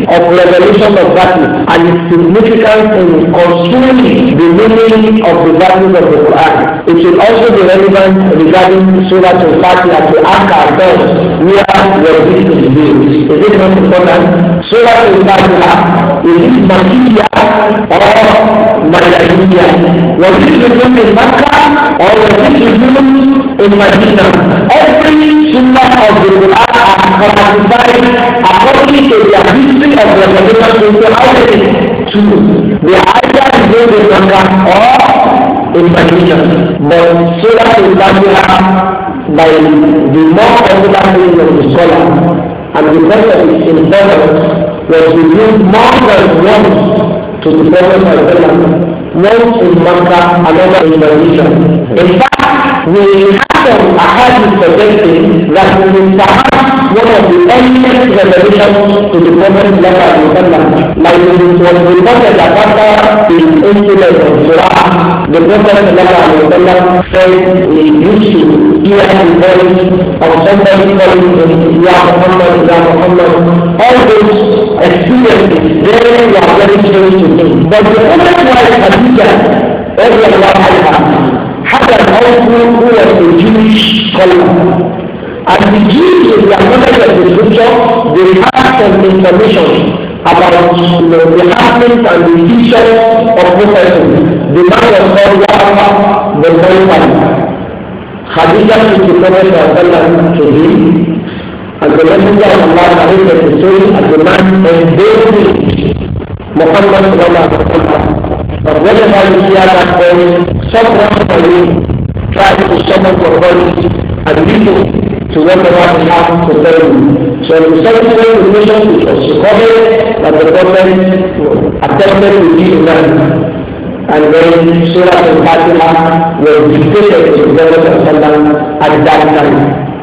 of revelation of value and its significance in construing the meaning of the values of the Quran. It will also be relevant regarding Surah Al-Fatiha to ask ourselves where was this revealed. Is it not important? Surah Al-Fatiha, is it Makkiyya or Madaniyya? Was it revealed in Makkah or was it revealed in Medina? Every surah of the Quran are classified according to the history of revelation into how many? Two. They are either revealed in Makkah or in Medina. But Surah Al-Fatiha, by the more popular meaning of the scholar and because of its importance, was revealed more than once to the Prophet, once in Makkah, another in Medina. In fact, we have some ahadith suggesting that it is perhaps one of the earliest revelations to the Prophet, like it was reported that after the incident of Surah, the Prophet said he used to hear the voice of somebody calling him, Ya Muhammad, Ya Muhammad. All those experiences, they were very strange to him. But the Prophet's wife, Khadija, had an uncle who was a Jewish scholar. And the Jews, with their knowledge of the scripture, they had some information about the happenings and the features of prophecy. The man was called Yahweh the Prophet. Khadija took the Prophet to him, and the messenger of Allah narrated the story as the man embraced Muhammad sallallahu alaihi wasallam. But whenever you hear that voice, someone for you tries to summon for voice and listen to whatever they have to tell you. So in certain situations it was recorded that the Prophet attempted to give them, and then Surah Al-Fatiha was dictated to the Prophet at that time.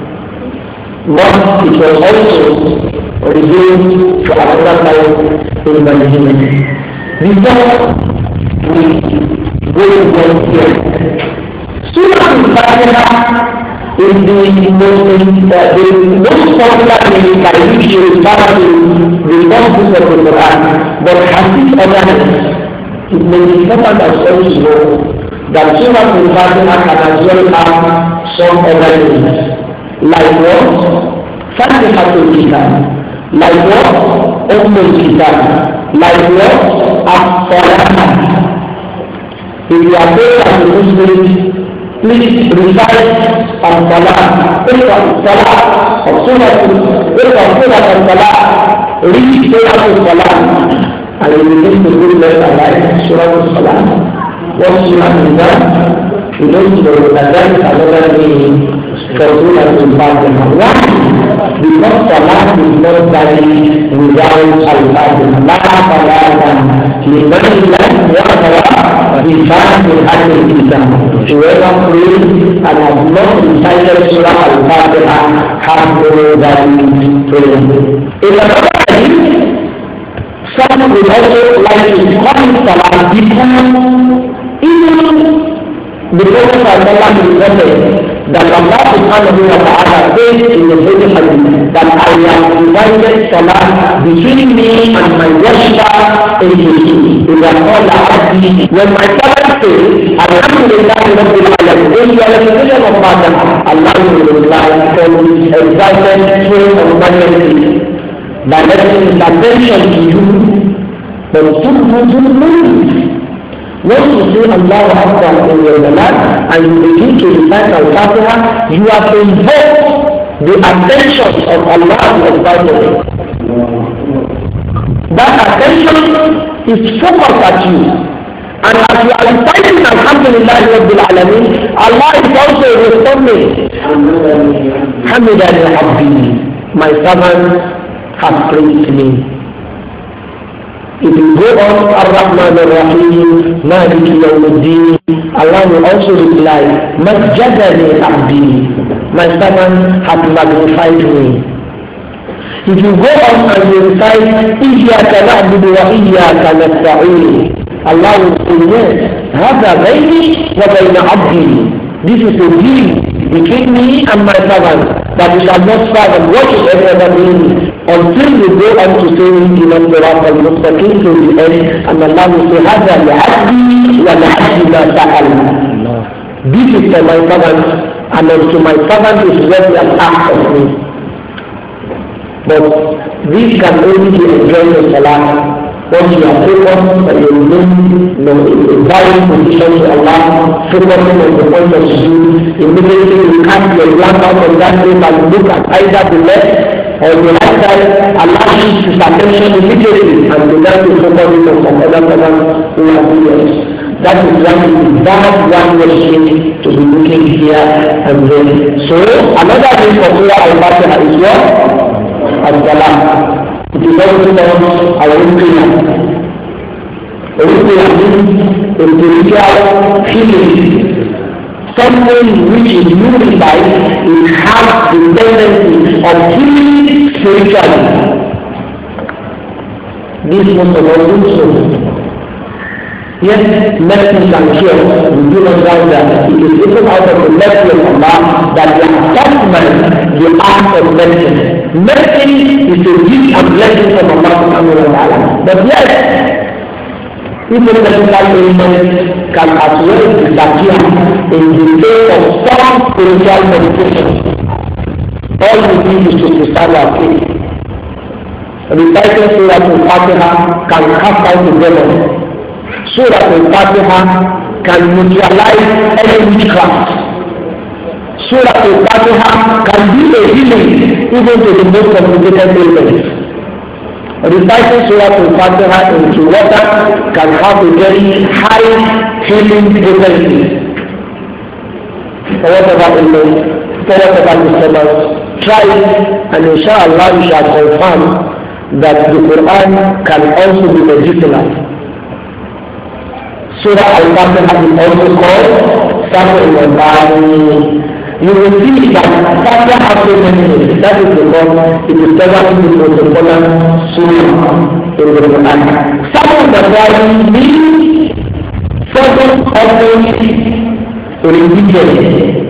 But it was also revealed to another time in Medina. Before we go on here, Surah Al-Fatiha is the most popular name by which you refer to the first book of the Quran, but has its other names. It may be important as well to know that Surah Al-Fatiha can as well have some other names. Like what? Fatihatul Kitab. Like what? Ummul Kitab. Like what? As-Salah. If you are there as a Muslim, please recite As-Salah. Take As-Salah of Surah Al-Salah. Read Surah Al-Salah. And you will get the good letter like Surah Al-Salah. What Surah is that? You don't know that that is another name for Surah Al-Fatiha. Why? Because Salah is not valid without Al-Fatiha. La Salatan liman lam yaqra bi Fatihatil Kitab. Whoever prays and has not recited Surah Al-Fatiha has no valid prayer. In another hadith, some would also like to call Salah because even the Prophet reported that Allah subhanahu wa ta'ala says in the Holy Hadith that I have divided Salah between me and my worshipper in the when my servant says, Alhamdulillah Rabbil Alamin, in the revelation of Father, Allah will reply from his exalted throne of majesty, directing his attention to you, but to move. Once you say Allahu Akbar in your salat and you begin to recite Al-Fatiha, you have invoked the attention of Allah Subhanahu. That attention is focused at you. And as you are reciting Alhamdulillah Rabbil Alamin, Allah is also responding. Hamidani Abdi, my servant has praised me. If you go on Ar-Rahman Ar-Rahim, Malik Yawmuddin, Allah will also reply, Majjadani Abdi, my servant has magnified me. If you go on and you recite, Iyyaka na'budu wa iyyaka nasta'in, Allah will say, yes, هذا بيني وبين عبدي. This is a deal between me and my servant, that we shall not serve and worship any other being until we go on to say in al-Quran al-Mustaqim to the end, and Allah will say, هذا لعبدي ولعبد ما سأل. This is for my servant, and unto my servant is what he has asked of me. But this can only be enjoyed in Salah. Once you are focused and you remain in a valid position to Allah, focusing on the point of view, immediately you cast your glance out on that place and look at either the left or the right side. Allah shifts his attention immediately and begin to focus on some other person who are serious. That is why it is that one worship to be looking here and there. So another thing for Surah Al-Fatiha is what? As-Salam. It is also known as Ruqya. Ruqya means a spiritual healing. Something which is unified, it has the tendency of healing spiritually. This most of us do so. Yes, medicine can cure. We do not doubt that. It is even out of the mercy of Allah that the attachment, the act of medicine. Medicine is a gift and blessing from Allah subhanahu wa ta'ala. But yes, even medical ailments can as well disappear in the face of some spiritual meditation. All we need is to preserve our faith. Reciting Surah Al-Fatiha can cast out the devil. Surah Al-Fatiha can neutralize any witchcraft. Surah Al-Fatiha can be a healing even to the most complicated illness. Reciting Surah Al-Fatiha into water can have a very high healing potency. For whatever illness, for whatever disturbance, try it and inshallah you shall confirm that the Quran can also be legitimate. Surah Al-Fatiha is also called Surah Al-Bani. You will see that Fatiha has so many names. That is because it is probably the most important surah in the Quran. Surah Al-Bani means seven offerings religion.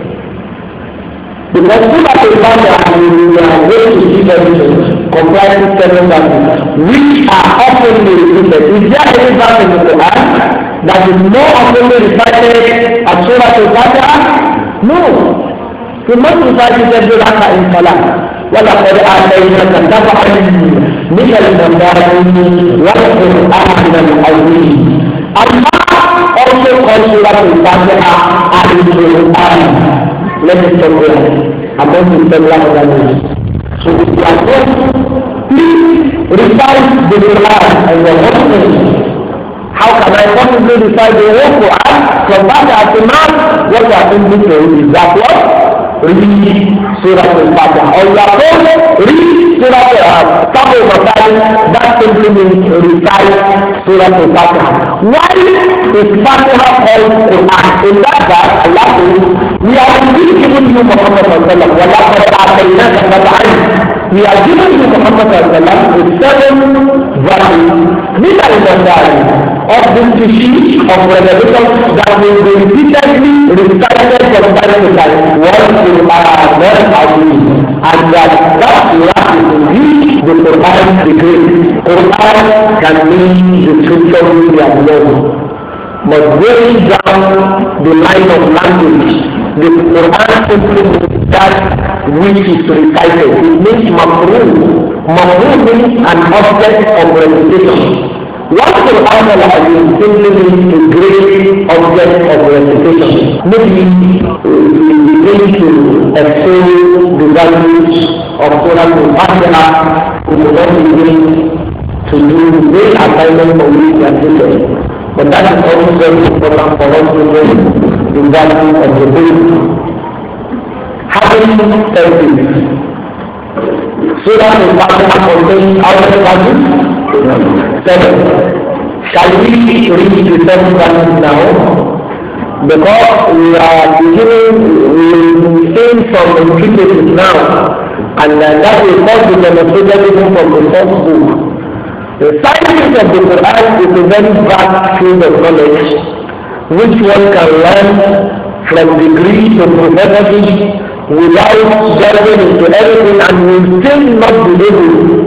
Because Surah Al-Fatiha, we are going to see everything comprising seven verses, which are often repeated. Is there any verse in the Quran that is more often recited as Surah Al-Fatiha? No. We must recite it every rakah in Salah. وَلَقَدْ آتَيْنَاكَ سَبْعًا مِنَ الْمَثَانِي وَالْقُرْآنِ الْعَظِيمِ. Allah also calls Surah Al-Fatiha Al-Quran. Let us stop there. Among the several other names. So if you are going to please recite the Quran and the Muslims. How can I possibly recite the whole Quran from Fatiha to Nas? What you are thinking to is that what? Read Surah Al-Fatiha. Or you are told, read Surah Al-Fatiha. That simply means recite Surah Al-Fatiha. Why is Fatiha called Quran? In that verse, Allah says, we are given you Muhammad sallallahu alaihi wasallam. We are giving you Muhammad sallallahu alaihi wasallam with seven verses. These are the of the species of revelation that will be repeatedly recited from time to time. One will very ugly, and that surah is indeed the Quran the great. Quran can mean the scripture we have known. But going down the line of language, the Quran simply means that which is recited. It means mafruh. Mafruh means an object of recitation. What Quran al-Azim simply means a great object of recitation. Maybe we begin to explain the values of Surah Al-Fatiha. We will not begin to do the great assignment for which we are taken. But that is also very important for us to know the value of the book. Having said this, Surah Al-Fatiha contains how many verses? 7. Shall we read the 7 verses now? Because we are beginning, we will seeing some implications now, and that will cause the demonstration even from the first book. The science of the Quran is a very vast field of knowledge, which one can learn from degree to professorship without delving into everything, and will still not be able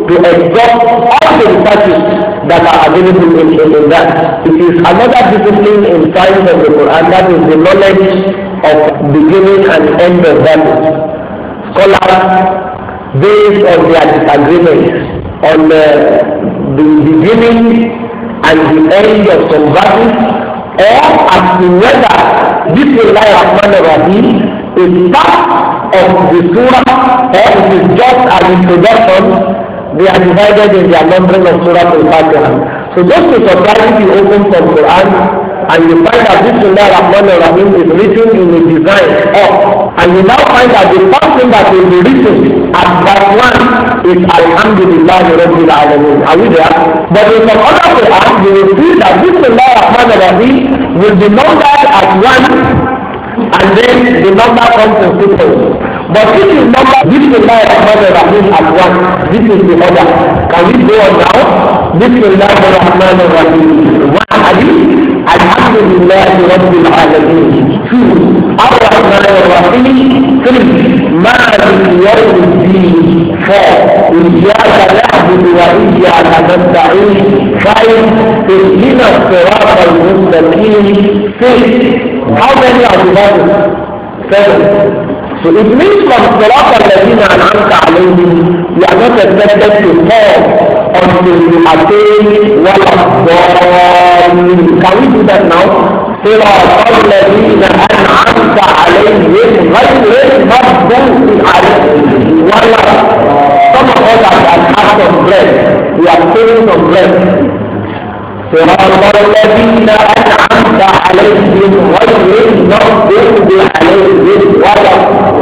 to exhaust all the researches that are available in that. It is another discipline in science of the Quran, that is the knowledge of beginning and end of verses. Scholars, based on their disagreements on the beginning and the end of some verses, or as to whether Bismillah Rahman Rahim is part of the surah or it is just an introduction. They are divided in their numbering of Surah Al-Fatiha. So just to surprise, you open from Quran and you find that Bismillah Rahman Rahim is written in a design up, and you now find that the first thing that will be written at verse 1 is Alhamdulillah Rabbil Alameen. Are we there? But in some other Quran, you will see that Bismillah Rahman Rahim will be numbered at 1, and then the number comes in sequence. But if you number Bismillah Rahman Rahim at 1, this is the order. Can we go on now? Bismillah Rahman Rahim. 1 hadith. Alhamdulillah Rabbil Alameen. 2. Ar-Rahman Rahim. 3. Malik Yawmiddin. 4. Iyyaka na'budu wa iyyaka nasta'in. 5. Ihdina as-sirata al-mustaqim. 6. How many are the verses? 7. So it means from Salat al-Ladina an'amta alayhim, you are not expected to fall until you attain wal-dhalin. Can we do that now? Salat al-Ladina an'amta alayhim, ghayril maghdubi alayhim wal-dhalin. Some of us have had some bread. We are taking some bread. صراط الذين أنعمت عليهم غير المغضوب عليهم ولا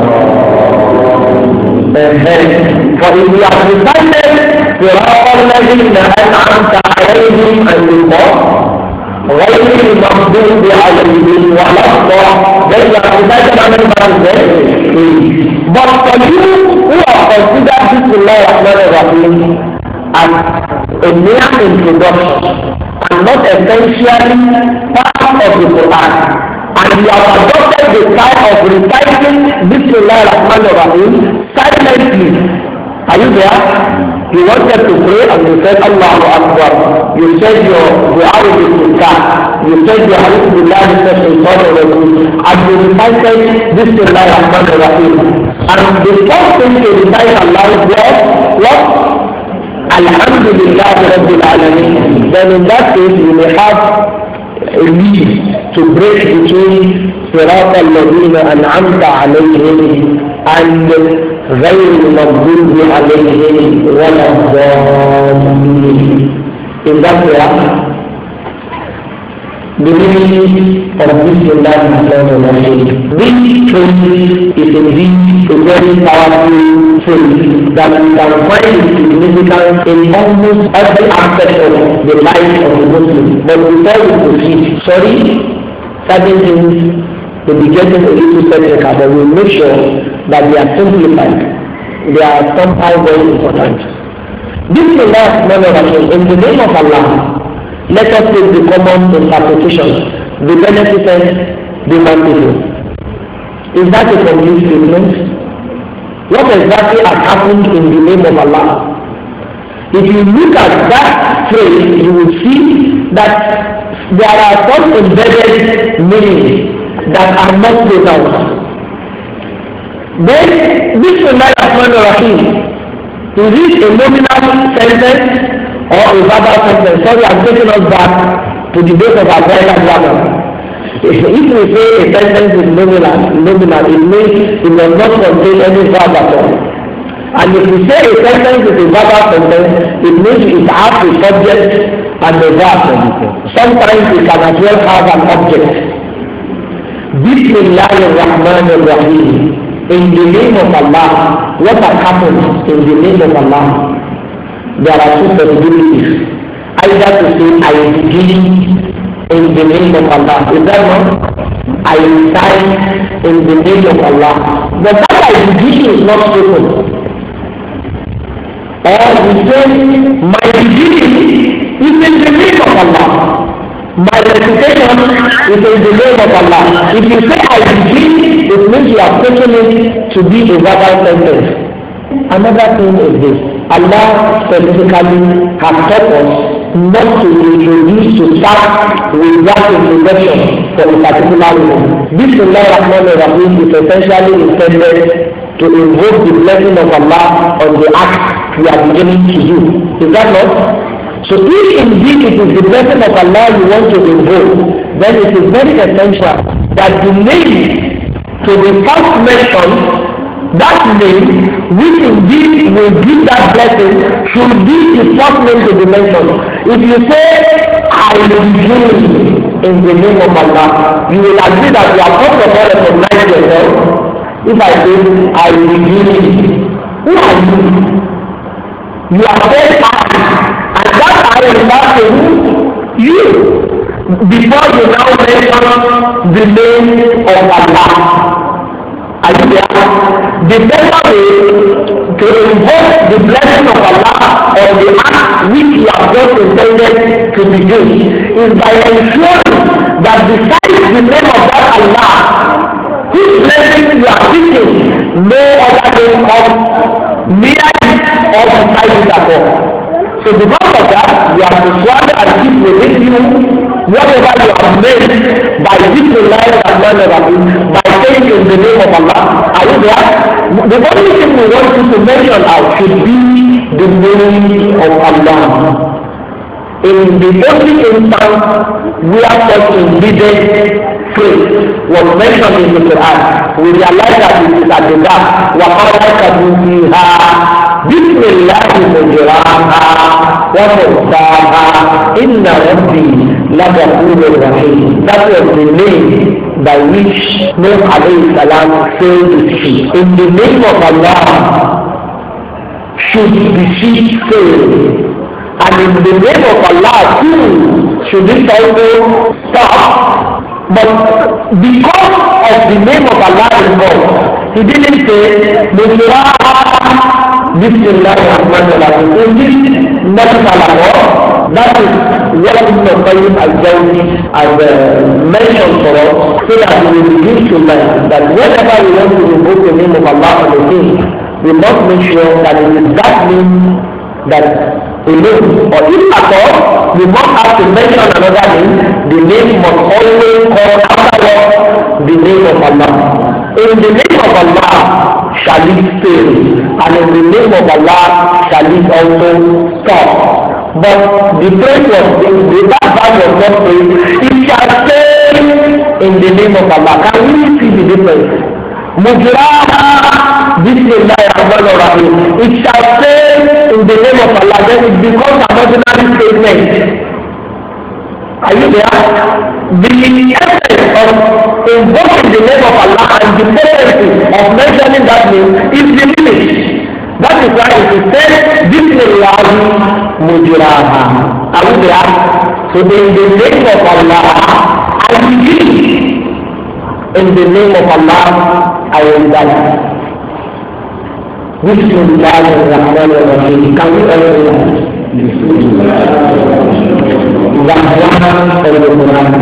فإن يعتقد صراط الذين أنعمت عليهم النظام غير المغضوب عليهم ولا then you are decided on the but for you who are considered Bismillah Rahman Rahim as a mere introduction and not essentially part of the Quran, and you have adopted the style of reciting Bismillah Rahman Rahim silently. Are you there? You wanted to pray and you said Allahu Akbar. You said your dua with Sultan. You said your Alhamdulillah and you recited Bismillah Rahman Rahim. And the first thing to recite Allah was what? Alhamdulillah Rabbil Alameen. Then in that case you may have a need to break between Sirat al-Ladina an'amta alayhim and غير المغضوب عليهم ولا الضالين. In that way, the meaning of Bismillah Rahim. This phrase is indeed a very powerful phrase that we can find significance in almost every aspect of the life of the Muslim. But before we proceed, certain things will be getting a little technical, but we'll make sure that they are simplified. They are somehow very important. Bismillah Rahim, in the name of Allah. Let us take the common interpretation, the beneficent, the merciful. Is that a complete statement? What exactly has happened in the name of Allah? If you look at that phrase, you will see that there are some embedded meanings that are not pronounced. Then, Bismillah Rahman Rahim, is it a nominal sentence or a verbal sentence? Sorry, I'm taking us back to the days of our Bible grammar. If we say a sentence is nominal, it means it does not contain any verb at all. And if we say a sentence is a verbal sentence, it means it has a subject and a verb. Sometimes it can as well have an object. Bismillah ar-Rahman ar-Rahim. In the name of Allah, what has happened in the name of Allah? There are two possibilities. Either to say, I begin in the name of Allah. Is that not? I recite in the name of Allah. But that I begin is not spoken. Or we say, my beginning is in the name of Allah. My recitation is in the name of Allah. If you say I begin, it means you are taking it to be a verbal sentence. Another thing is this. Allah specifically has taught us not to introduce to start with that introduction for a particular reason. Bismillah ar-Rahman ar-Rahim is essentially intended to invoke the blessing of Allah on the act we are beginning to do. Is that not? So if indeed it is the blessing of Allah you want to invoke, then it is very essential that the name to the first mention, that name which indeed will give that blessing, should be the first name to be mentioned. If you say, I begin in the name of Allah, you will agree that you are first of all recognize yourself. If I say, I begin, who are you? You are very happy, and that I will not say you, before you now mention the name of Allah. Are you there? The better way to invoke the blessing of Allah on the act which you have just intended to begin is by ensuring that besides the name of that Allah, whose blessing you are seeking, no other name comes near it or beside it at all. So because of that, you have to swallow and keep within you whatever you have made by Bismillah ar-Rahman ar-Rahim, by saying in the name of Allah. Are you there? The only thing we want you to mention out should be the name of Allah. In the only instance where such immediate phrase was mentioned in the Quran, we realize that it is at the back. وَقَالَ كَبُوهِهَا بسم الله مجراها ومرساها إن ربي لغفور رحيم. That was the name by which Nuh alayhi salam sailed the ship. In the name of Allah should the ship sail, and in the name of Allah too should it also stop. But because of the name of Allah involved, he didn't say Mujraha Bismillah ar-Rahman ar-Rahim. In this metaphor, that is what Ibn Qayyim al-Jawzi has mentioned for us, so that we will begin to learn that whenever we want to invoke the name of Allah on the thing, we must make sure that it is that name that alone, or if at all, we must have to mention another name. The name must always come after the name of Allah. In the name of Allah shall it fail, and in the name of Allah shall it also stop. But the phrase was, that verse was not saying, it shall fail in the name of Allah. Can we see the difference? Mujraha Bismillah ar-Rahman ar-Rahim. It shall fail in the name of Allah. Then it becomes an ordinary statement. Are you there? The essence of invoking the name of Allah and the potency of mentioning that name is diminished. That is why it is said, Bismillah Mujraha. Are you there? So in the name of Allah, I begin. In the name of Allah, I will die. Bismillah ar-Rahman ar-Rahim. Can we all say that? Rahman of the Quran.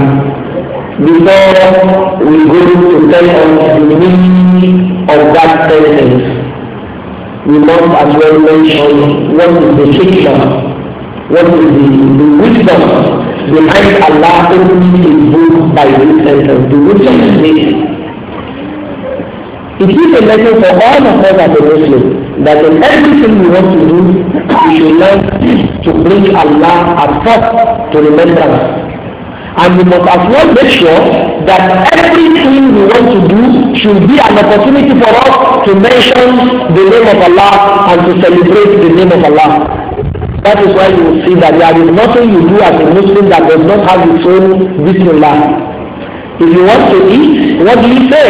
Before we go to tell us the meaning of that sentence, we must as well mention what is the hikmah, what is the wisdom behind Allah opening his book by this sentence. The wisdom is this. It is a lesson for all of us as a Muslim that in everything we want to do, we should learn to bring Allah as first to remembrance. And we must as well make sure that everything we want to do should be an opportunity for us to mention the name of Allah and to celebrate the name of Allah. That is why you will see that there is nothing you do as a Muslim that does not have its own Bismillah. If you want to eat, what do you say?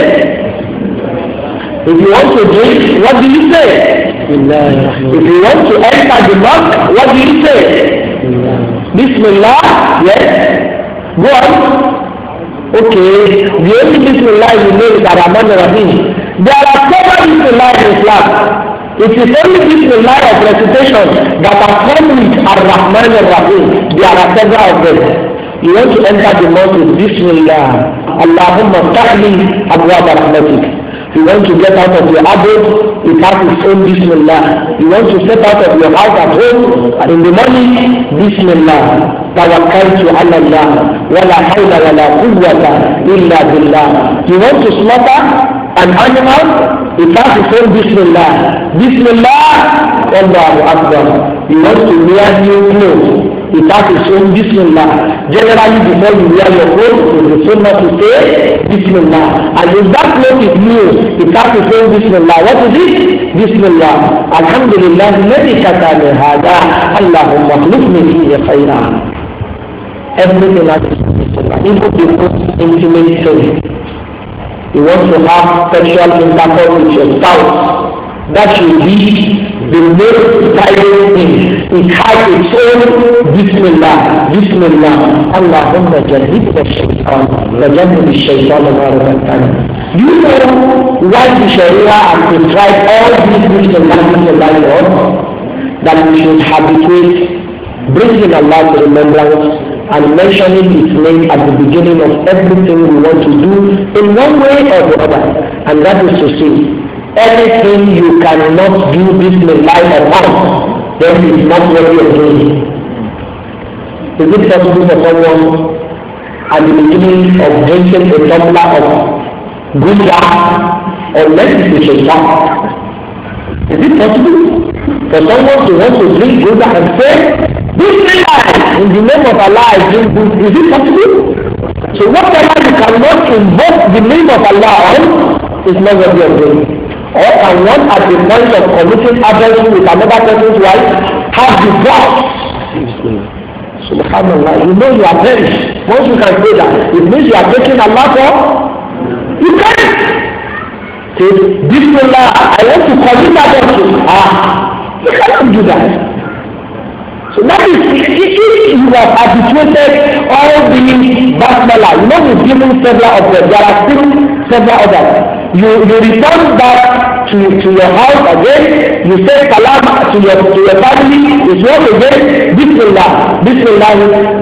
If you want to drink, what do you say? If you want to enter the mosque, what do you say? Bismillah, yes? Go on. Okay, the only Bismillah you know is ar-Rahman ar-Rahim. There are several Bismillah in Islam. It is only Bismillah of recitation that are come with ar-Rahman ar-Rahim. There are several of them. You want to enter the mosque with Bismillah. Allahumma ftahli abwab rahmatik. You want to get out of your abode, it has its own Bismillah. You want to step out of your house at home, and in the morning, Bismillah. Tawakkaltu ala Allah, wala hawla wala quwwata illa billah. You want to slaughter an animal, it has its own Bismillah. Bismillah, Allahu Akbar. You want to wear new clothes, it has its own Bismillah. Generally, before you wear your clothes, it is sunnah to say Bismillah. And if that cloth is new, it has its own Bismillah. What is it? Bismillah. Alhamdulillah, الذي كتب هذا اللهم اخلفني فيه خيرا. Everything has Bismillah. Even the most intimate thing. You want to have sexual intercourse with your spouse, that should be the most private thing. It has its own Bismillah. Bismillah. Allahumma jannibna ash-shaytan wa jannib ash-shaytan ma razaqtana. Do you know why the Sharia has prescribed all these Bismillah that we should habituate bringing Allah to remembrance and mentioning His name at the beginning of everything we want to do in one way or the other? And that is to say, anything you cannot do Bismillah upon, then it's not worthy of doing. Is it possible for someone at the beginning of drinking a tumbler of Gunda or Shaitan? Is it possible for someone to want to drink Gunda and say, Bismillah, in the name of Allah I drink Gunda? Is it possible? So whatever you cannot invoke the name of Allah on is not worthy of doing. Or can one at the point of committing adultery with another person's wife have the vows? Subhanallah, you know you are perished. Once you can say that, it means you are taking Allah for? You can't. Say, Bismillah, I want to commit adultery. You cannot do that. So that is, if you have habituated all the basmala, you know we've given several of them, there are still several others. You return back to your house again, you say salam to your family, it's once again, Bismillah, Bismillah,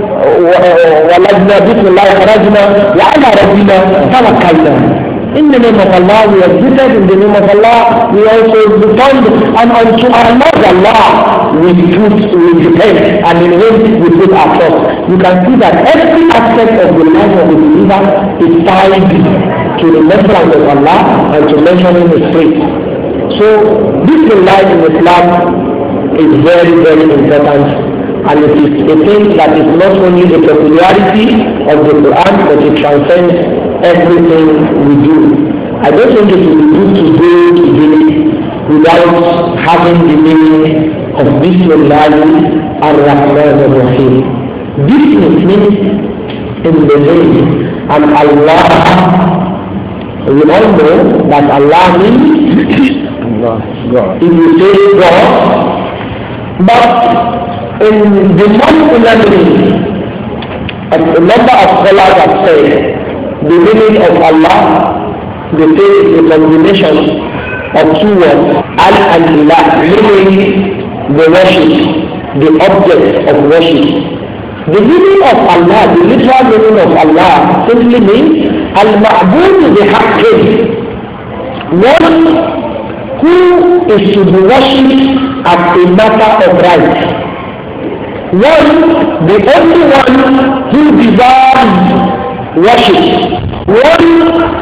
walajna, Bismillah, kharajna, wa ala rabbina, tawakkalna. In the name of Allah, we are seated, in the name of Allah, we also returned, and unto our Lord Allah, we depend, and in Him we put our trust. You can see that every aspect of the life of the believer is tied to the remembrance of Allah and to mentioning His praise. So, this life in Islam is very, very important, and it is a thing that is not only the peculiarity of the Quran, but it transcends everything we do. I don't think it will be good to go today without having the meaning of Bismillah ar-Rahman ar-Rahim. Bismillah means in the name, and Allah, we all know that Allah means God. If you say God, but in the non-popular meaning, a number of scholars have said the meaning of Allah, they say is a combination of two words, Al and Ilah, meaning the worship, the object of worship. The meaning of Allah, the literal meaning of Allah simply means Al-Ma'bud bi-Haqqin, one who is to be worshipped as a matter of right. One, the only one who deserves worship. One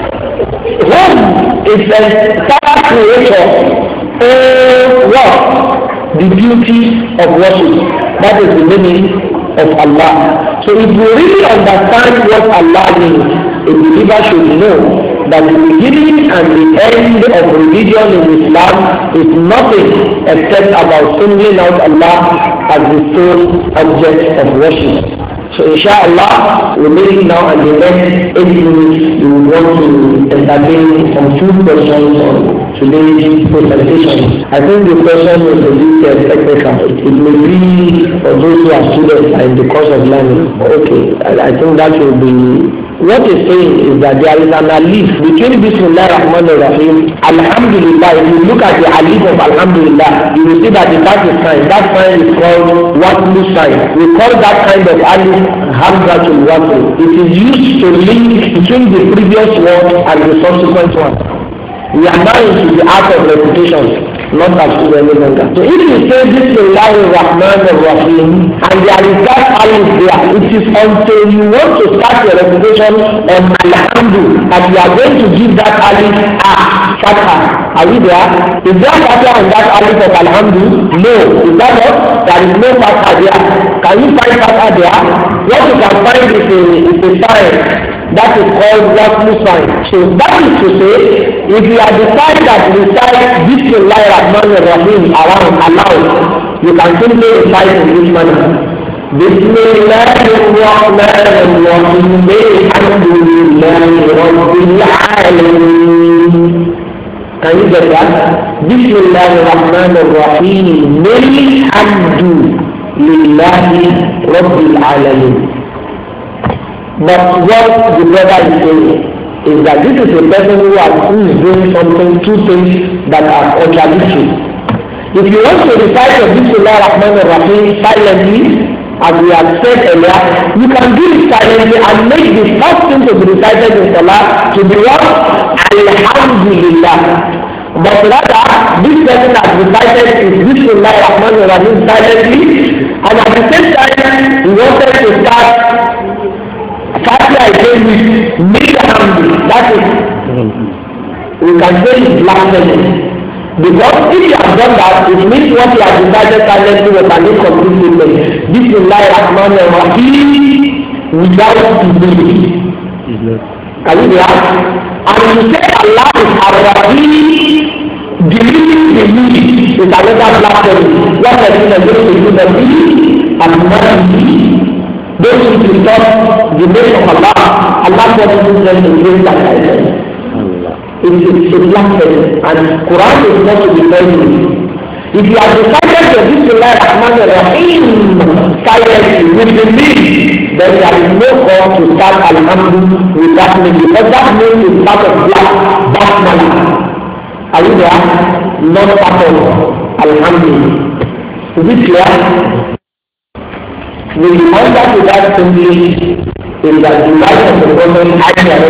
is the entire creator of what? The beauty of worship. That is the meaning of Allah. So if you really understand what Allah means, a believer should know that the beginning and the end of religion in Islam is nothing except about singling out Allah as the sole object of worship. So inshallah, we're meeting now and the next 8 minutes we will want to entertain some few questions on today's presentation. I think the question is a bit technical. It may be for those who are students and in the course of learning. Okay, I think that will be What he's saying is that there is an alif between Bismillah Rahman Rahim, Alhamdulillah. If you look at the alif of Alhamdulillah, you will see that it has a sign. That sign is called Waslu sign. We call that kind of alif Hamzatul Wasl. It is used to link between the previous word and the subsequent one. We are now into the art of repetition, not as to any longer. So if you say Bismillah Rahman Rahim and there is that alif there, it is until you want to start your repetition on Alhamdu and you are going to give that alif Fatha. Are we there? Is there Fatha on that alif of Alhamdu? No. Is that not? There is no Fatha there. Can you find Fatha there? What you can find is a sign. That is called Waslu sign. So that is to say, if you are decided that you recite Bismillah Rahman Rahim around aloud, you can simply recite in this manner. Bismillah Rahman Rahim Alhamdulillahi Rabbil Alamin. Can you get that? Bismillah Rahman Rahim Alhamdulillahi Rabbil Alamin. But what the brother is saying is that this is a person who is doing something, two things that are contradictory. If you want to recite your Bismillah Rahman Rahim silently, as we have said earlier, you can do it silently and make the first thing to be recited in Salah to be what? Alhamdulillah. But rather, this person has recited his Bismillah Rahman Rahim silently, and at the same time, he wanted to start Fatiha again with Milhamdi. That is, we can say it's blasphemy. Because if you have done that, it means what you have decided silently was an incomplete statement. Bismillah Rahman Rahim without humility. Can you hear? And you say Allah is Ar-Rahim, deleting the meaning is another blasphemy. What the thing is going to do the meaning and not those who discuss the name of Allah, Allah doesn't them to bring that idea. It's a blasphemy, and Quran is not to be very. If you have decided to Bismillah Rahman Rahim silently with the name, then there is no cause to start Alhamdulillah with that name, because that name is part of Basmala. Are you there? Not part of Alhamdulillah. Is it clear? The answer to that simply is that the life of the Prophet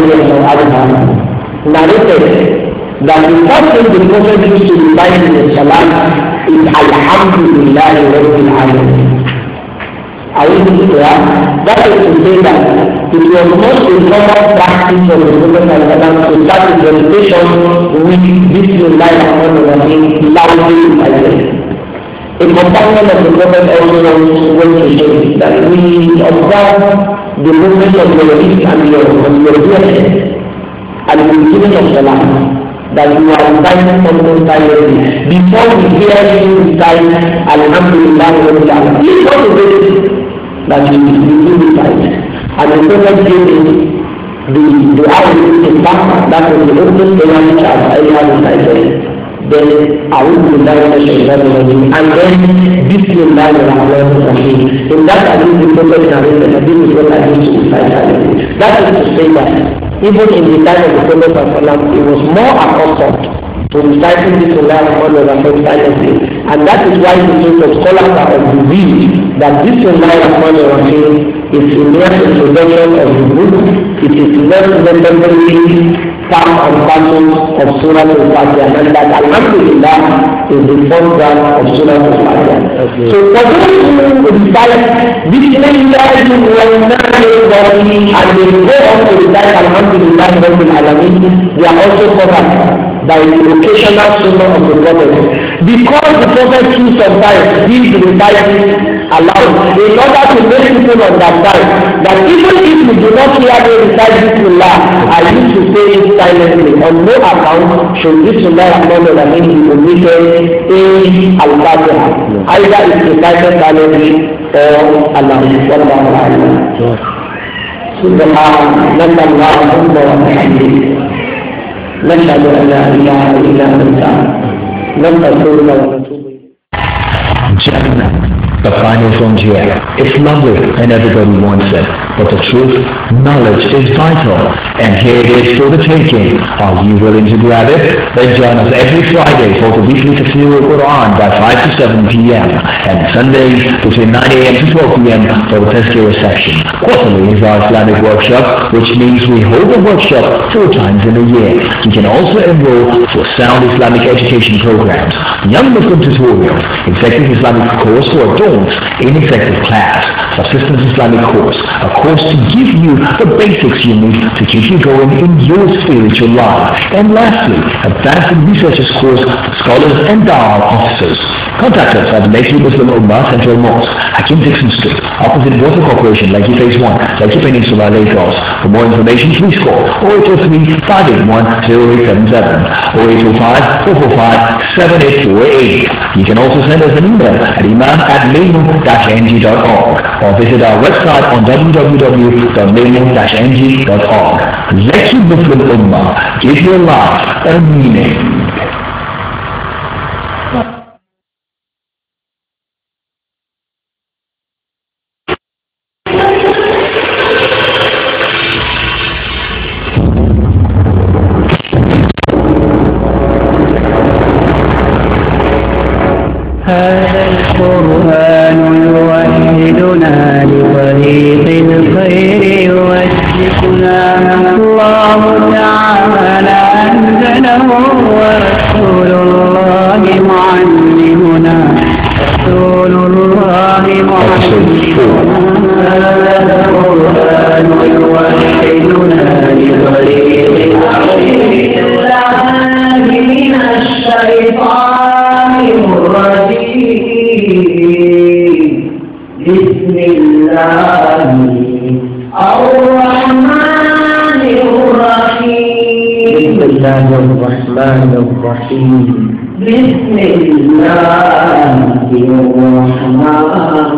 narrated that the first thing the Prophet used to recite in the Salah is Alhamdulillah Rabbil Alamin. Are we clear? That is to say that it was not a common practice of the Prophet to start his recitation with Bismillah Rahman Rahim loudly. A companion of the Prophet also went to say that we observe the movement of your lips and your ears at the beginning of Salah, that you are reciting something silently before we hear you recite Alhamdulillah Rabbil Alamin. This is what it is that you do recite. And the Prophet gave the dua in fact that was the opening prayer which I have recited. Then A'udhu Billahi Minash Shaitanir Rajim, and then Bismillah Rahman Rahim. In that hadith the Prophet narrated that this is what I used to recite silently. That is to say that even in the time of the Prophet it was more accustomed to reciting Bismillah Rahman Rahim silently, and that is why the sort of scholars are of the view that Bismillah Rahman Rahim is a mere introduction of the book. It is not necessarily part and parcel of Surah Al-Fatiha, and that Alhamdulillah is the first verse of Surah Al-Fatiha. Okay. So for those who recite Bismillah and they go on to recite Alhamdulillah Rabbil Alamin, they are also covered by the occasional Sunnah of the Prophet. Because the Prophet too sometimes gives the reciting aloud in order to make people understand that even if you do not hear the recite Bismillah, I used to say it silently. On no account should Bismillah Rahman Rahim be omitted in Al-Fatiha. Either it's recited silently or aloud. Wallahu a'lam. Subhanallah wa bihamdihi. نشهد أن لا إله إلا أنت نستغفرك ونتوب إليك. Jannah, the final frontier. It's lovely and everybody wants it. But the truth, knowledge is vital, and here it is for the taking. Are you willing to grab it? Then join us every Friday for the weekly Tafsir al-Quran by 5 to 7 p.m. and Sundays between 9 a.m. to 12 p.m. for the Tazkirah section. Quarterly is our Islamic workshop, which means we hold a workshop 4 times in a year. You can also enroll for sound Islamic education programs, Young Muslim tutorial, Executive Islamic course for adults in executive class, Subsistence Islamic course, a course to give you the basics you need to keep you going in your spiritual life. And lastly, Advanced Researchers course for scholars and Dawah officers. Contact us at Lakey Muslim Ummah Central Mosque, Hakim Dixon Street, opposite Water Corporation, Lakey Phase 1, Lakey Peninsula, Lagos. For more information, please call 0803-581-0877 or 805-445-7848. You can also send us an email at imam@laymun-ng.org or visit our website on www.laymun-ng.org. Lakey Muslim Ummah, give your life a meaning. هذا القرآن يوحدنا لطريق الخير يوجهنا الله تعالى أنزله ورسول الله معلمنا رسول الله معلمنا هذا القرآن يوحدنا لطريق الخير من الشيطان بسم الله الرحمن الرحيم بسم الله الرحمن الرحيم بسم الله الرحمن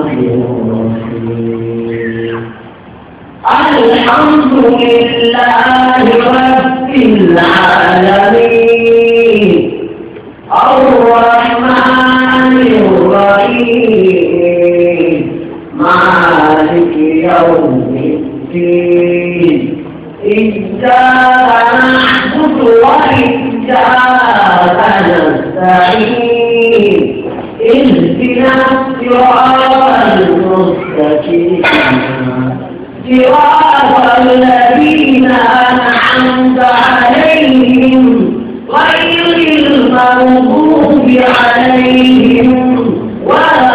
الرحيم الحمد لله رب العالمين الرحمن الرحيم مالك يوم الدين إياك نعبد وإياك نستعين اهدنا الصراط المستقيم صراط الذين أنعمت عليهم غير المغضوب عليهم ولا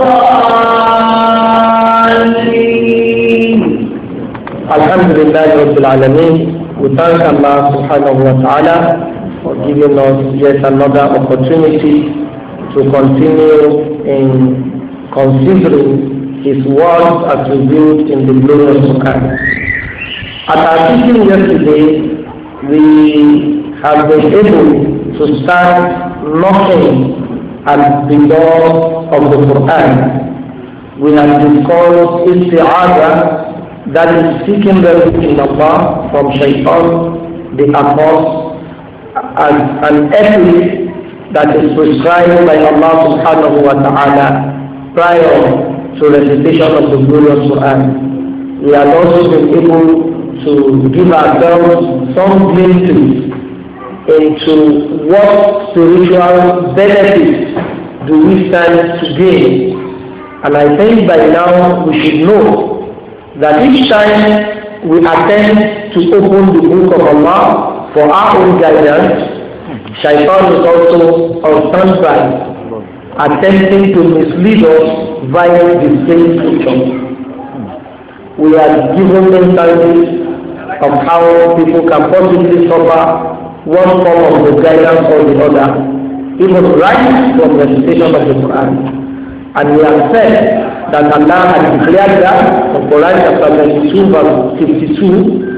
الضالين. Alhamdulillah Rabbil Alameen. We thank Allah subhanahu wa ta'ala for giving us yet another opportunity to continue in considering His words as revealed in the glorious Quran. At our teaching yesterday, we have been able to start knocking at the door of the Quran. We have discussed isti'adha, that is seeking refuge in Allah from shaitan, the accursed, as an ethic that is prescribed by Allah subhanahu wa ta'ala prior to recitation of the glorious Quran. We have also been able to give ourselves some glimpses into what spiritual benefits do we stand to gain. And I think by now we should know that each time we attempt to open the book of Allah for our own guidance, Shaitan is also on standby, attempting to mislead us via the same scripture. We are given instances of how people can possibly suffer one form of the guidance or the other, even right from the recitation of the Quran. And we have said that Allah has declared that in Quran chapter 92 verse 52,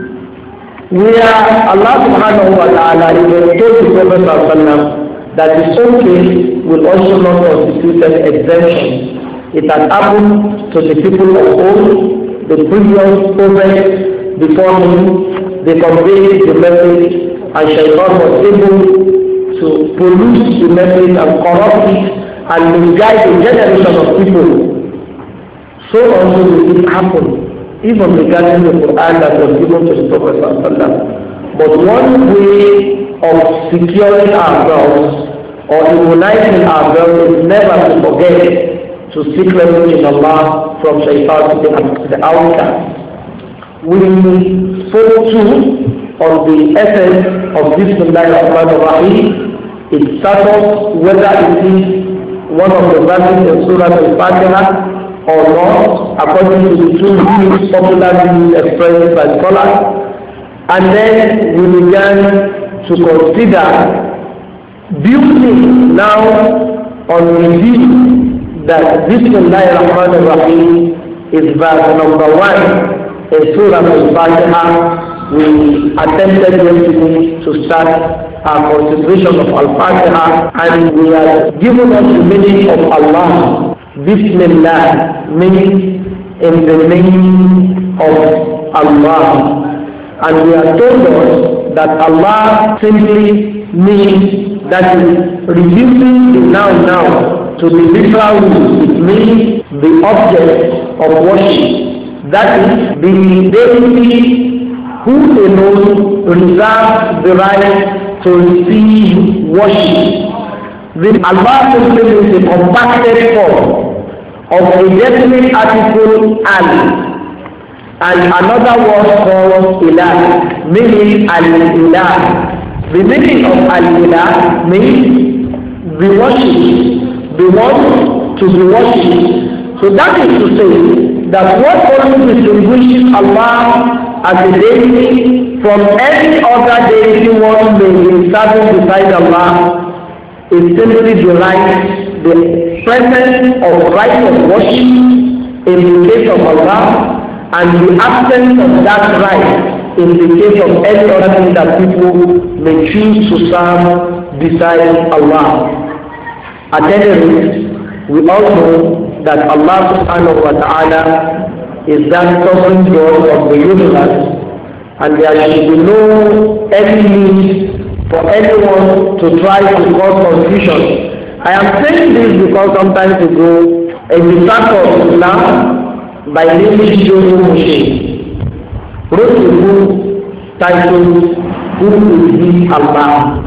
where Allah subhanahu wa ta'ala even told the Prophet that his own case will also not constitute an exemption. It has happened to the people of old, the previous prophets before him. They conveyed the message, and Shaitan was able to pollute the message and corrupt it and misguide a generation of people. So also will it happen even regarding the Quran that was given to the Prophet ﷺ. But one way of securing ourselves or immunizing ourselves is never to forget to seek refuge in Allah from Shaitan to the outcast. We spoke too on the essence of Bismillah ar-Rahman ar-Rahim, its status, whether it is one of the verses in Surah Al-Fatiha or not, according to the two views popularly expressed by scholars. And then we began to consider building now on the view that Bismillah ar-Rahman ar-Rahim is verse number 1 in Surah Al-Fatiha. We attempted yesterday to start our consideration of Al-Fatiha, and we are given us the meaning of Allah. Bismillah means in the name of Allah. And we are told us that Allah simply means that is reducing the noun to the literal root. It means the object of worship. That is the deity who alone reserves the right to receive worship. Then Allah simply means a compacted form of a definite article al, and another word called ilah, meaning al-ilah. The meaning of al-ilah means the worship, the one to be worshipped. So that is to say that what only distinguishes Allah as a deity from any other deity one may be serving beside Allah is simply the right, the presence of right of worship in the case of Allah, and the absence of that right in the case of any other thing that people may choose to serve beside Allah. At any rate, we all know that Allah subhanahu wa ta'ala is that sovereign God of the universe, and there should be no any need for anyone to try to cause confusion. I am saying this because sometimes ago a dissenter of Islam by name Joe Moshe wrote a book titled Who Is He Allah?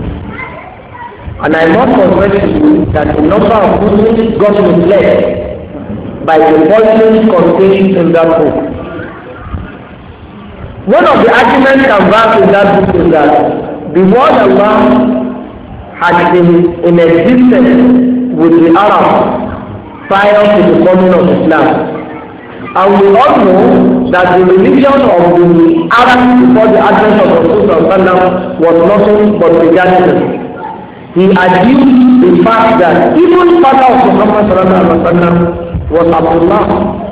And I must confess to you that a number of Muslims got misled by the poison contained in that book. One of the arguments advanced in that book is that the word Allah had been in existence with the Arabs prior to the coming of Islam. And we all know that the religion of the Arabs before the advent of Rasulullah was nothing but paganism. He adduced the fact that even father of Muhammad was Abdullah.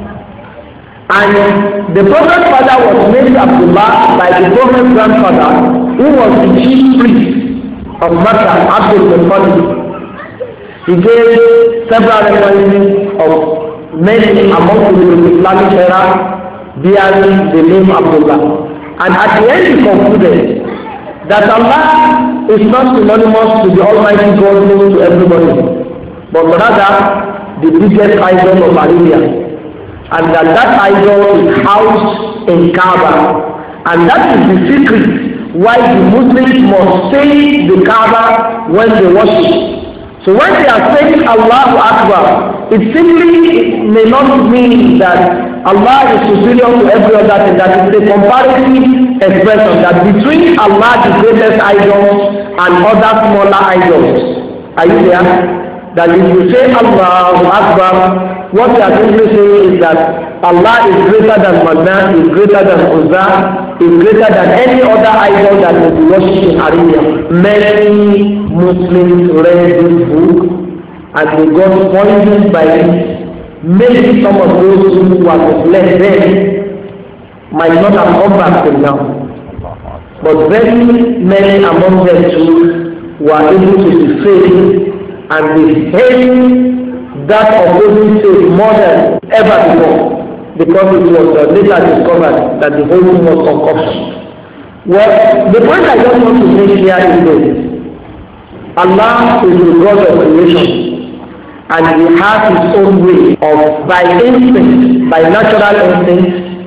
And the prophet's father was named Abdullah by the prophet's grandfather, who was the chief priest of Makkah, Abdul Muttalib. He gave several references of many among the Islamic era bearing the name Abdullah. And at the end he concluded that Allah is not synonymous to the Almighty God known to everybody, but rather the biggest idol of Arabia. And that idol is housed in Kaaba. And that is the secret why the Muslims must say the Kaaba when they worship. So when they are saying Allahu Akbar, it simply may not mean that Allah is superior to every other thing. That is a comparative expression that between Allah, the greatest idol, and other smaller idols. Are you there? That if you say Allahu Akbar, what you are simply saying is that Allah is greater than Manna, is greater than Uzza, is greater than any other idol that will be worshipped in Arabia. Many Muslims read this book and they got poisoned by it. Maybe some of those who were misled then might not have come back till now. But very many among them too were able to be saved, and they hate that opposing faith more than ever before, because it was later discovered that the whole thing was concoction. Well, the point I just want to make here is this: Allah is the God of creation, and He has His own way of, by instinct, by natural instinct,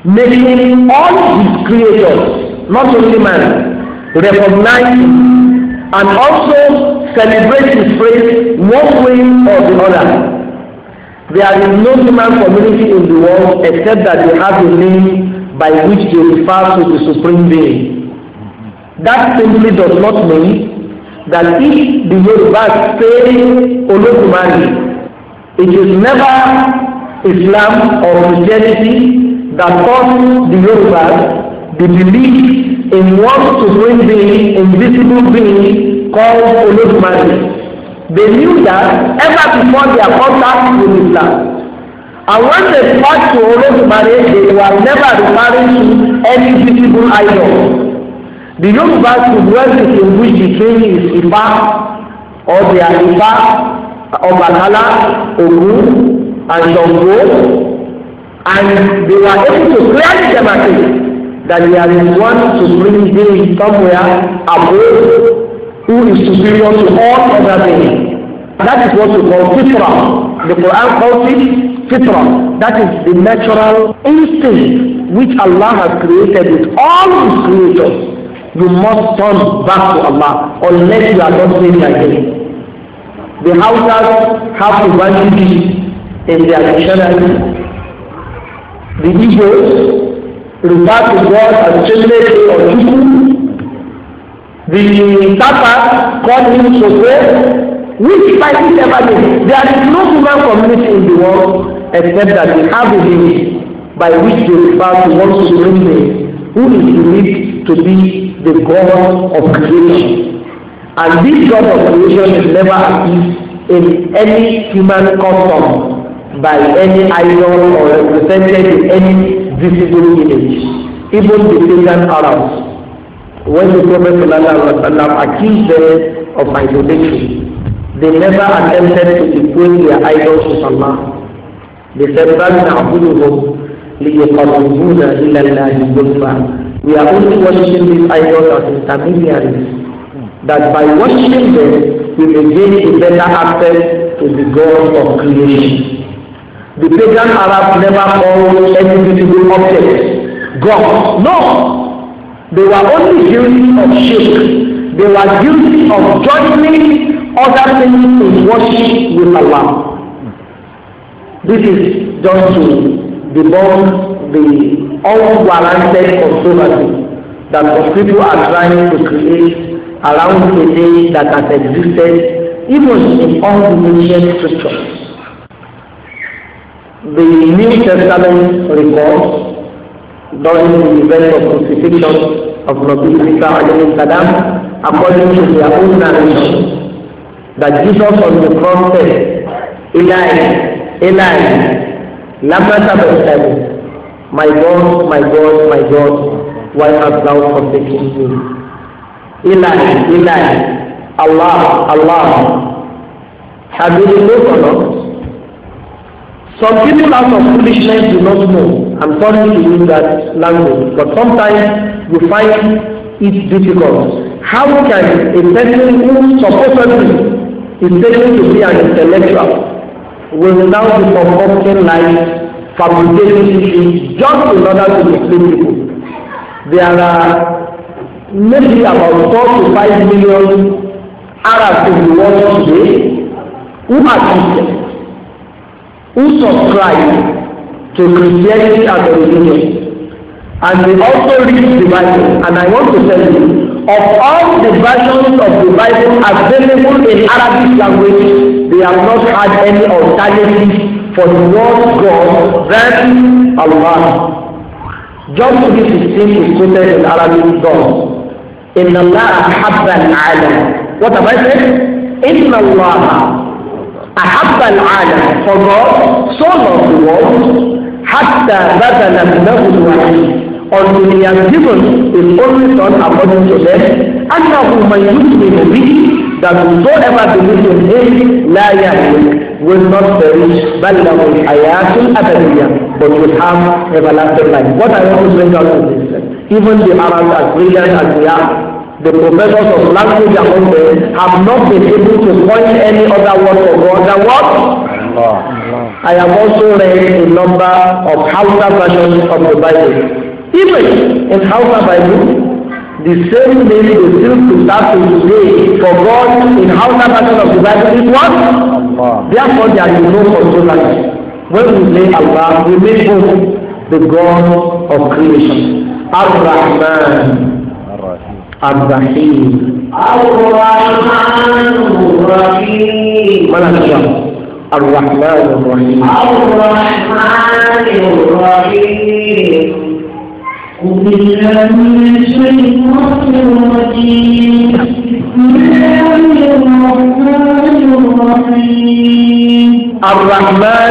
making all his creators, not only man, recognize and also celebrate his praise one way or the other. There is no human community in the world except that they have a name by which they refer to the Supreme Being. That simply does not mean that if the Yorubas say Olodumare, it is never Islam or Christianity that taught the Yorubas the belief in one Supreme Being, invisible being called Olodumare. They knew that ever before their contact with Islam. And when they referred to Olodumare, they were never referring to any visible idol. The Yorubas could well distinguish between his Ifa or their Ifa, Obatala, Ogun, and Shango, and they were able to clearly demonstrate that there is one supreme being somewhere above who is superior to all other beings. That is what we call fitra. The Quran calls it fitra. That is the natural instinct which Allah has created with all His creatures. You must turn back to Allah unless you are not doing again. The Hausas have to value this in their dictionary. The Igbos refer to God as Chineke or Chukwu. The Tapas call him Sokwe, which by this ever name. There is no human community in the world except that they have a name by which they refer to one supreme being who is believed to be the God of creation. And this God of creation is never appeased in any human custom by any idol or represented in any visible image. Even the pagan Arabs, when the Prophet ﷺ accused them of idolatry, they never attempted to equate their idols with Allah. They said, we are only worshiping these idols as intermediaries, that by worshiping them, we may gain a better access to the God of creation. The pagan Arabs never called any visible object God. No! They were only guilty of shirk. They were guilty of joining other things in worship with Allah. This is just to debunk the unwarranted controversy that some people are trying to create around a day that has existed even in all the ancient scriptures. The New Testament records during the event of crucifixion of Nabi Isa alayhi salam, according to their own narration, that Jesus on the cross said, Eli, Eli, lama sabachthani, my God, my God, my God, why hast thou forsaken me? Eli, Eli, Allah, Allah. Have you looked or not? Some people out of foolishness do not know. I'm sorry to use that language, but sometimes you find it difficult. How can a person who supposedly is taken to be an intellectual will now be concocting lies, fabricating issues just in order to mislead people? There are maybe about 4 to 5 million Arabs in the world today who are Christians, who subscribe to Christianity as a religion, and they also read the Bible. And I want to tell you, of all the versions of the Bible available in Arabic language, they have not had any alternative for the word God than Allah. John 3:16 is quoted in Arabic God. Inna Allah ahabba al-alam. What have I said? Inna Allah أحب العالم, for God so loved the world حتى بذل ابنه الوحيد, until he has given his only son according to them, أنه من يؤمن به, that whosoever believes in him لا يهلك, will not perish, بل له الحياة الأبدية, but will have everlasting life. What I want to bring out is this: even the Arabs, as brilliant as we are, the professors of language among them have not been able to point any other word for God than what? I have also read a number of Hausa versions of the Bible. Even in Hausa Bible, the same name they still preserve to today for God in Hausa version of the Bible is what? Allah. Therefore, there is no controversy. When we say Allah, we make both the God of creation. Ar-Rahman, Ar-Rahim. Ar-Rahman Ar-Rahim. Ar-Rahman Ar-Rahim. Ar-Rahman Ar-Rahim. بالله من الشيطان الرجيم بسم الله الرحمن الرحيم الرحمن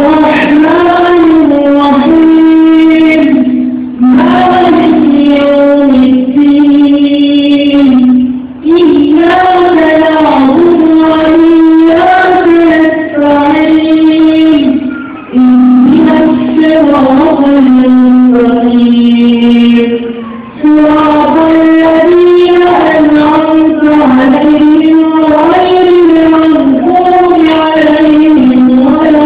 الرحيم مالك يوم الدين إياك نعبد وإياك نستعين اهدنا الصراط المستقيم صراط الذين أنعمت عليهم غير المغضوب عليهم ولا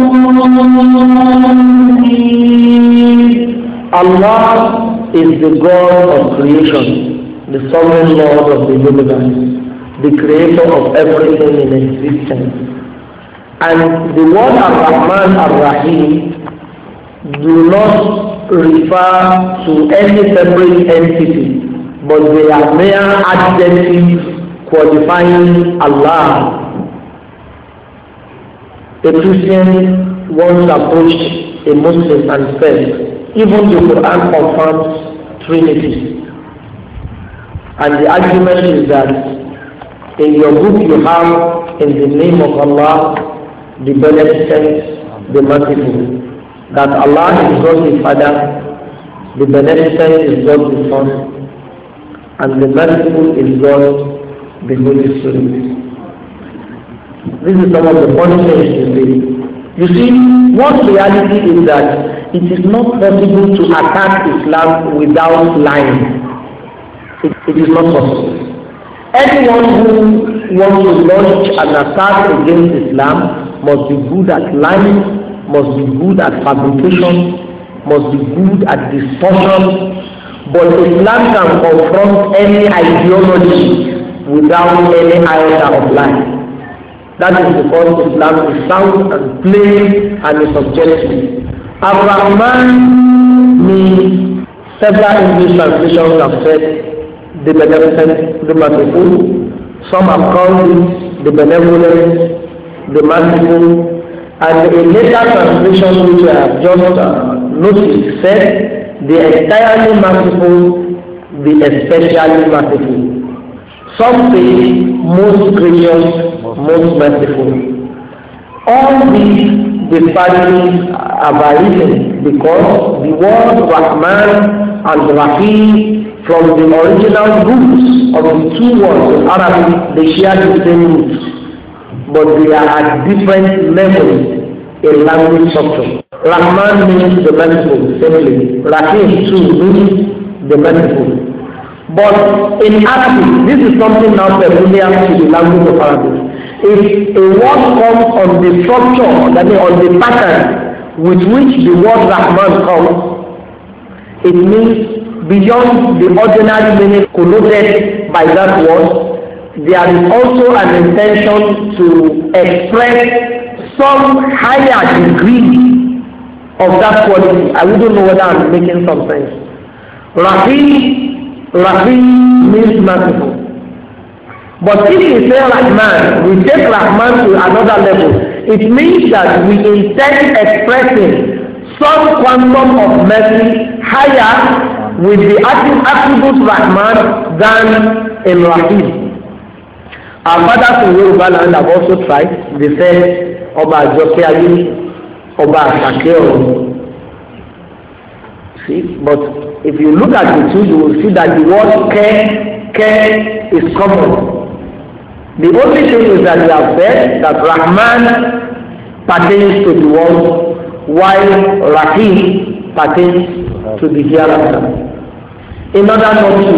الضالين. Allah is the God of creation, the sovereign Lord of the universe, the creator of everything in existence. And the word Ar-Rahman Ar-Rahim do not refer to any separate entity, but they are mere adjectives qualifying Allah. A Christian once approached a Muslim and said, even the Quran confirms Trinity. And the argument is that in your book you have in the name of Allah, the Beneficent, the Merciful. That Allah is God the Father, the Beneficent is God the Son, and the Merciful is God the Holy Spirit. This is some of the funny things to say. You see, one reality is that it is not possible to attack Islam without lying. It is not possible. Anyone who wants to launch an attack against Islam must be good at lying, must be good at fabrication, must be good at distortion. But Islam can confront any ideology without any iota of lie. That is because Islam is sound and plain and is objective. Ar-Rahman means, several English translations have said, the beneficent, the merciful. Some have called it the benevolent, the merciful. And a later translation which I have just noticed said, the entirely merciful, the especially merciful. Some say most gracious, most merciful. All these disparities are written because the word Rahman and Rahim from the original roots of the two words in Arabic, they share the same roots, but they are at different levels in language structure. Rahman means the merciful, simply. Rahim too means the merciful. But in Arabic, this is something now familiar to the language of Arabic. If a word comes on the structure, that is on the pattern with which the word Rahman comes, it means beyond the ordinary meaning connoted by that word, there is also an intention to express some higher degree of that quality. I wouldn't know whether I'm making some sense. Rahim means merciful. But if we say Rahman, we take Rahman to another level. It means that we intend expressing some quantum of mercy higher with the attribute Rahman than in Rahim. Our fathers in Yoruba land have also tried. They said, Oba Ajoke Aye, Oba Asake Oro. See, but if you look at the two, you will see that the word care is common. The only thing is that we have said that Rahman pertains to the world, while Rahim pertains to the hereafter. In order not to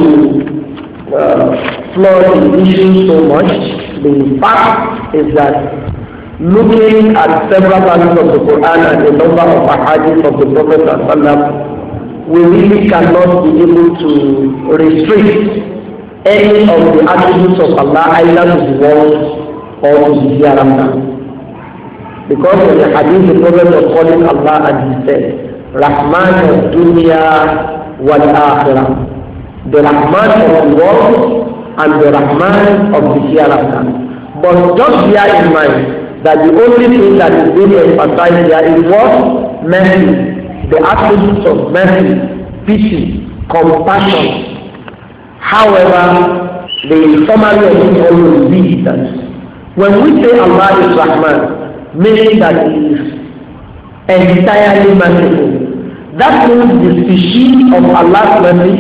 flood the issue so much, the fact is that looking at several verses of the Quran and a number of ahadith of the Prophet ﷺ, we really cannot be able to restrict any of the attributes of Allah either to the world or to the hereafter. Because in the hadith the Prophet was calling Allah and he said, Rahman al-Dunya wal-Akhirah. The Rahman of the world and the Rahman of the hereafter. But just bear in mind that the only thing that is being emphasized here is what? Mercy. The attributes of mercy, pity, compassion. However, the summary of it all will be that when we say Allah is Rahman, meaning that He is entirely merciful, that means the species of Allah's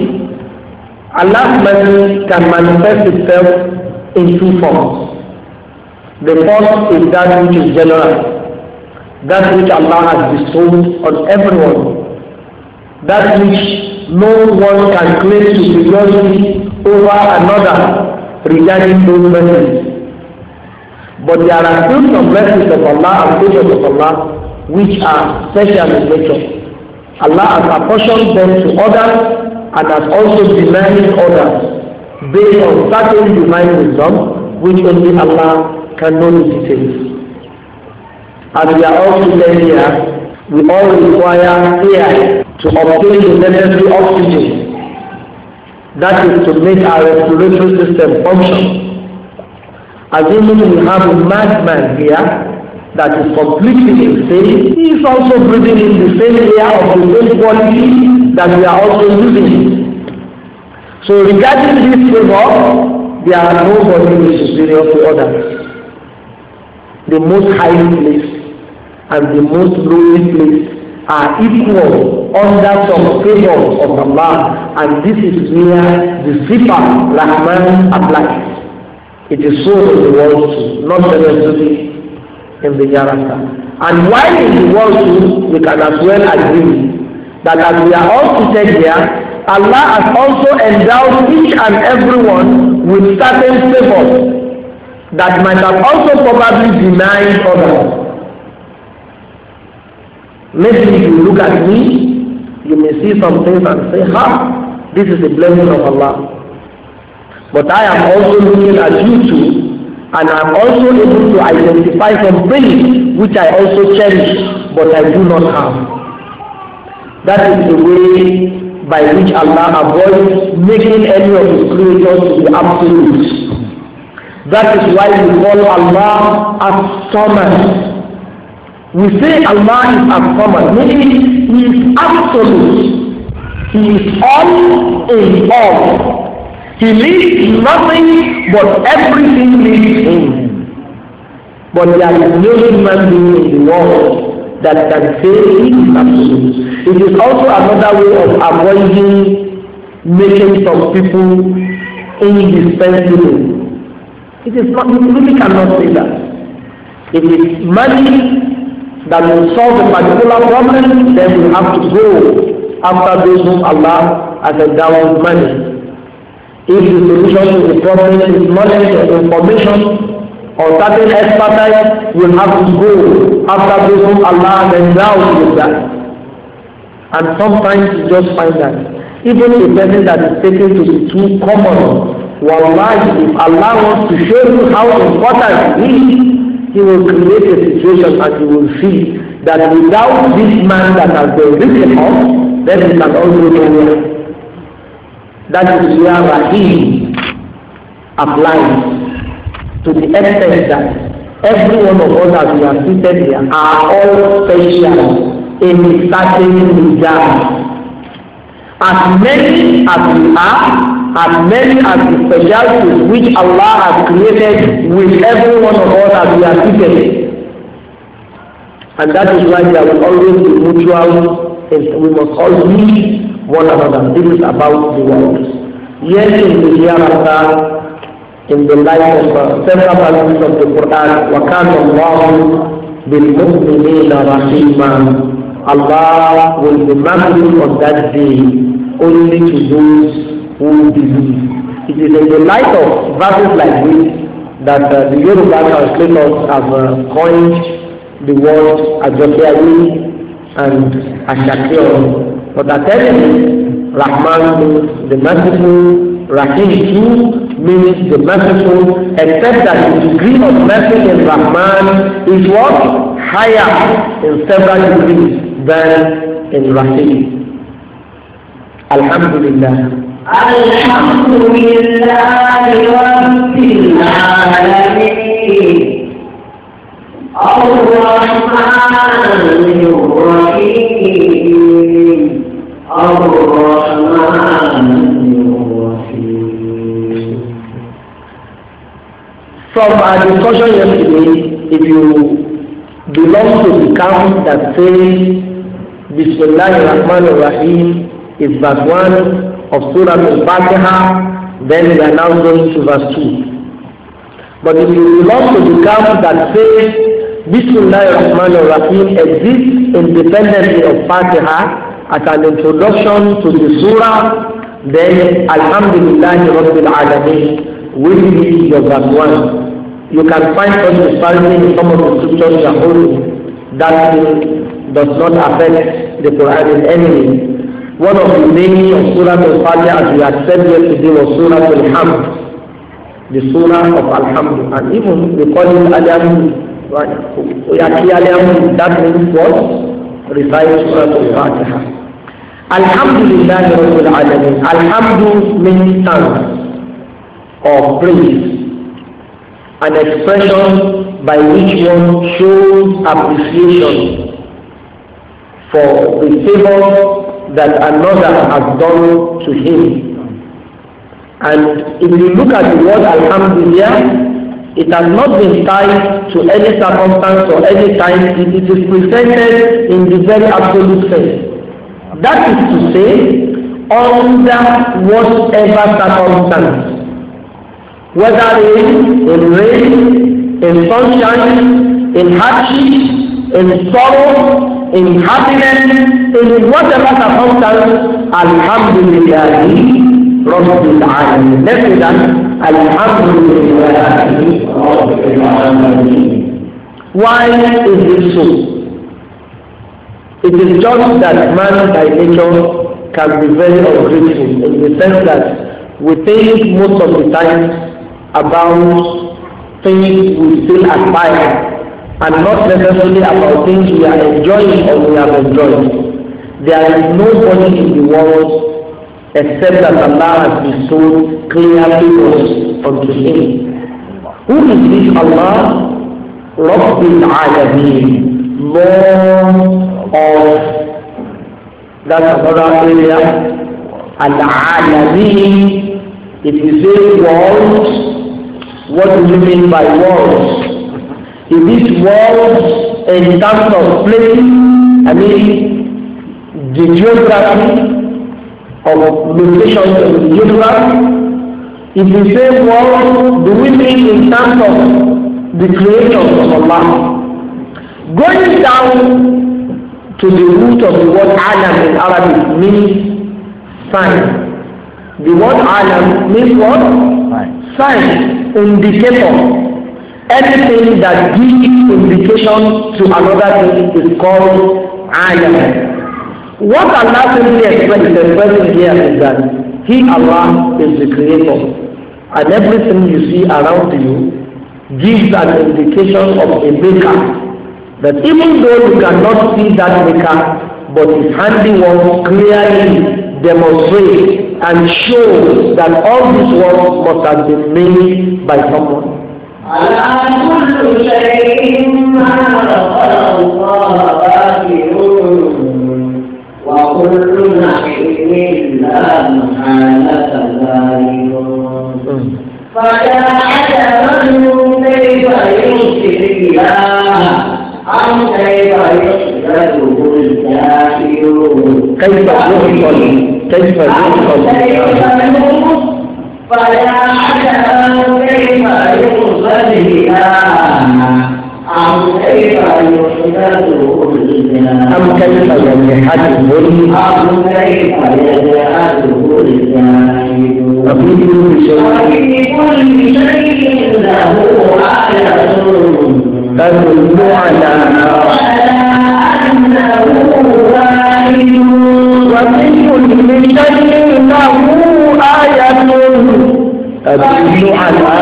mercy can manifest itself in two forms. The first is that which is general, that which Allah has bestowed on everyone, that which no one can claim superiority over another regarding those mercies. But there are still some mercies of Allah and favors of Allah which are special in nature. Allah has apportioned them to others and has also denied others based on certain divine wisdom which only Allah can know the details. As we are all today here, we all require air to obtain the necessary oxygen. That is to make our respiratory system function. Assuming we have a madman here that is completely insane, he is also breathing in the same air of the same quality that we are also using. So regarding this favor, there are nobody who is superior to others. The most highly placed and the most lowly placed are equal under some favors of Allah, and this is where the Sifat Rahman applies. It is so in the world too, not necessarily in the hereafter. And while in the world too, we can as well agree that as we are all seated here, Allah has also endowed each and everyone with certain favors that might have also probably denied others. Maybe if you look at me, you may see some things and say, this is a blessing of Allah. But I am also looking at you too, and I am also able to identify some things which I also cherish, but I do not have. That is the way by which Allah avoids making any of His creatures to be absolute. That is why we call Allah as-Samad. We say Allah is as-Samad, meaning He is absolute. He is all in all. He needs nothing but everything needs Him. But there is no human being in the world that can say He is absolute. It is also another way of avoiding making some people indispensable. It is not, you really cannot say that. If it's money that will solve a particular problem, then we have to go after those whom Allah has endowed with money. If the solution to the problem is knowledge or information or certain expertise, we'll have to go after those whom Allah has endowed with that. And sometimes you just find that even a person that is taken to be too common, wallahi, if Allah wants to show you how important it is, He will create a situation and you will see that without this man that has been written off, then he can also go nowhere. That is where Rahim applies to the extent that every one of us as we are seated here are all special in a certain regard. As many as we are, as many as the specialties which Allah has created with every one of us as we are seated. And that is why there will always be mutual, we must all need one another. This is about the world. Yes, in the hereafter, in the light of several verses of the Quran, وَكَانَ اللَّهُ بِالْمُؤْمِنِينَ رَحِيمًا. Allah will be merciful on that day only to those who believe. It is in the light of verses like this that the Yoruba translators have coined the word Ajokeayi and Ashakeon. But actually, Rahman means the merciful, Rahim too means the merciful, except that the degree of mercy in Rahman is what? Higher in several degrees than in Rahim. Alhamdulillah. Alhamdulillah Rabbil Alamin. Ar-Rahmanir Rahim. Ar-Rahmanir Rahim. From our discussion yesterday, if you belong to the camp that says Bismillahir Rahmanir Rahim is verse 1 of Surah Al-Fatiha, then we are now going to verse 2. But if you belong to the camp that says Bismillahir Rahmanir Rahim exists independently of Fatiha as an introduction to the surah, then Alhamdulillahi Rabbil Alamin will be your verse 1. You can find such disparity in some of the scriptures you are holding. That does not affect the Quran in any way. One of the names of Surah Al-Fatiha, as we had said yesterday, was Surah Al-Hamd, the Surah of Al-Hamd. And even we call it Al-Hamd, that means what? Recite Surah Al-Fatiha. Alhamdulillah Rabbil Alamin. Alhamdu means thanks or praise, an expression by which one shows appreciation for the favor that another has done to him. And if you look at the word Alhamdulillah, it has not been tied to any circumstance or any time. It is presented in the very absolute sense. That is to say, under whatever circumstance, whether in sunshine, in hardship, in sorrow, in happiness, in whatever circumstance, Alhamdulillah Rabbil Alamin. Let's say that, Alhamdulillah Rabbil Alamin. Why is this so? It is just that man by nature can be very ungrateful, in the sense that we think most of the time about things we still aspire, and not necessarily about things we are enjoying or we have enjoyed. There is nobody in the world except that Allah has bestowed clear favors unto him. Who is this Allah? Rabbil Alamin, Lord of, that's another area, Al-Alamin. If you say world, what do you mean by world? Is it world in terms of place? I mean, the geography of locations of the geography. If we say world, do we mean in terms of the creation of Allah? Going down to the root of the word alam in Arabic means sign. The word alam means what? Sign, indicator. Anything that gives indication to another thing is called alam. What Allah simply expressing here is that He, Allah, is the creator, and everything you see around you gives an indication of a maker. That even though you cannot see that maker, but His handiwork clearly demonstrates and shows that all this work must have been made by someone. وكل نعيم لا محالة ذلك فيا عجبا كيف يمسك الله أم كيف يخرجه الكافرون كيف يحصل فيا عجبا كيف يوصل الله أم كيف يحدثه أم كيف يجحده الجاهلون وفي كل شيء له آية تدل على أنه واحد وفي كل شيء له آية تدل على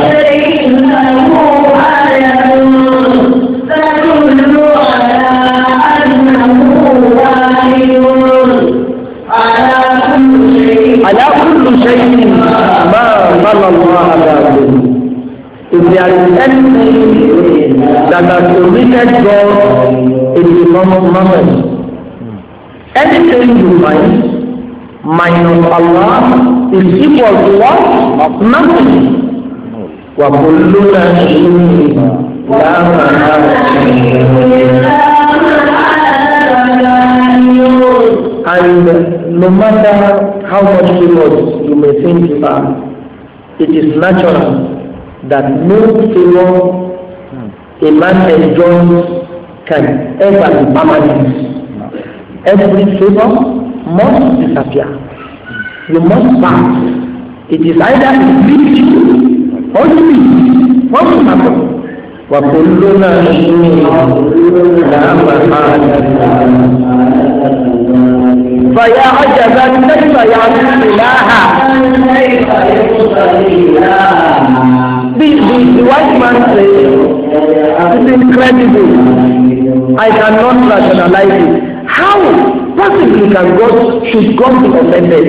على كل شيء ما ظل الله باطل. If there is anything that has committed God, it becomes nothing. Anything you find minus Allah is equal to what? Nothing. وَكُلُّنَا شَيْءٍ لَا مَحَالَ. And no matter how much favors you may think you are, it is natural that no favor a man enjoys can ever be permanent. Every favor must disappear. You must pass. It is either it leaves you or you leave. What will happen? وَكُلُّنَا شَيْءٍ لَا مَحَالَ. فيا عجبا كيف يعصي إلها. The white man says, it's incredible. I cannot rationalize it. How possibly should God be offended?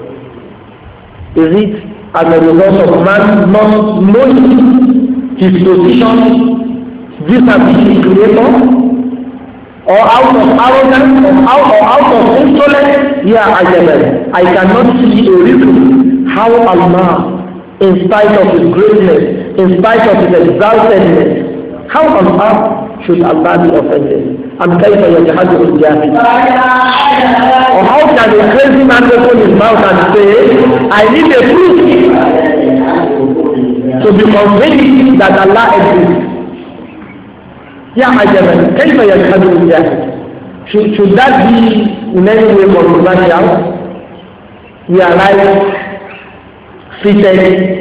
Is it as a result of man not knowing his position vis-a-vis his creator? Or out of arrogance, or out of insolence? Yeah, I cannot see a reason how Allah, in spite of his greatness, in spite of his exaltedness, how on earth should Allah be offended? And كيف يجحده الجاهل? Or how can a crazy man open his mouth and say, I need a proof to be convinced that Allah exists? Yeah, عجبا كيف يجحده الجاهل? Should that be in any way controversial? We are like seated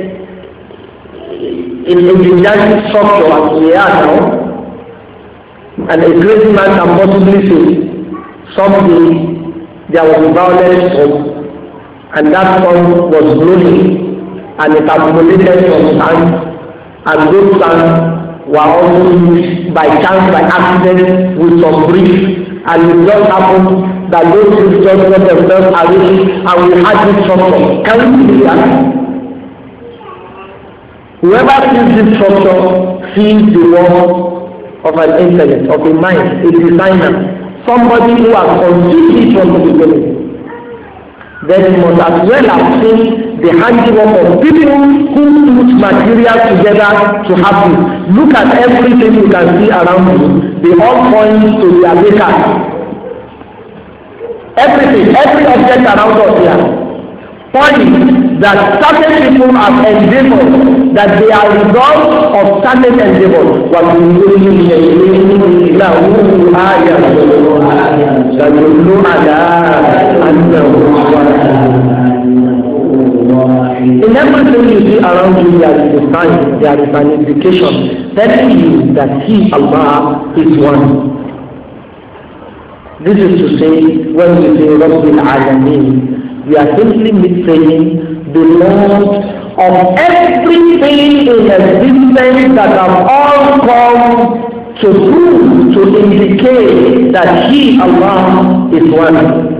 in a gigantic structure as we are now, and a crazy man can possibly say, someday there was a violent storm, and that storm was blowing, and it accumulated some sand, and those sands were also used by chance, by accident, with some breeze, and it just happened that those trees just got themselves arranged, and we had this structure. Can you see that? Whoever sees this structure sees the work of an intellect, of a mind, a designer, somebody who has conceived it from the beginning. Then you must as well have seen the handiwork of people who put materials together to happen. Look at everything you can see around you. They all point to their maker. Everything, every object around us here points that certain people have endeavored, that they are results of certain endeavors. In everything you see around you, there is a sign, there is an indication telling you that He, Allah, is one. This is to say, when we say Rabbil Alameen, we are simply saying the Lord of everything in existence that have all come to prove, to indicate that He, Allah, is one.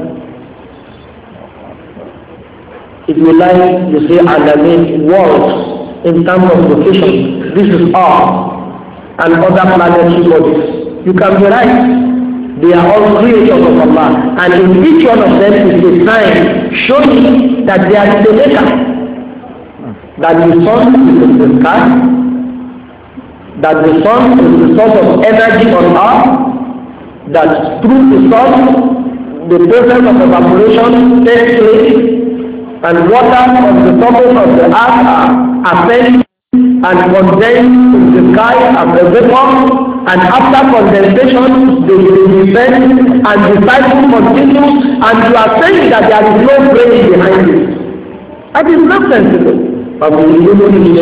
If you like, you say Alameen, world, in terms of location. This is Earth and other planetary bodies. You can be right. They are all creatures of Allah, and in each one of them is a sign showing that they are the maker. That the sun is in the sky, that the sun is the source of energy on earth, that through the sun the process of evaporation takes place, and water on the surface of the earth are ascending and condensed in the sky as a vapor. And after condensation, they will descend, and the cycle continues, and you are saying that there is no brain behind it. That is not sensible. But we don't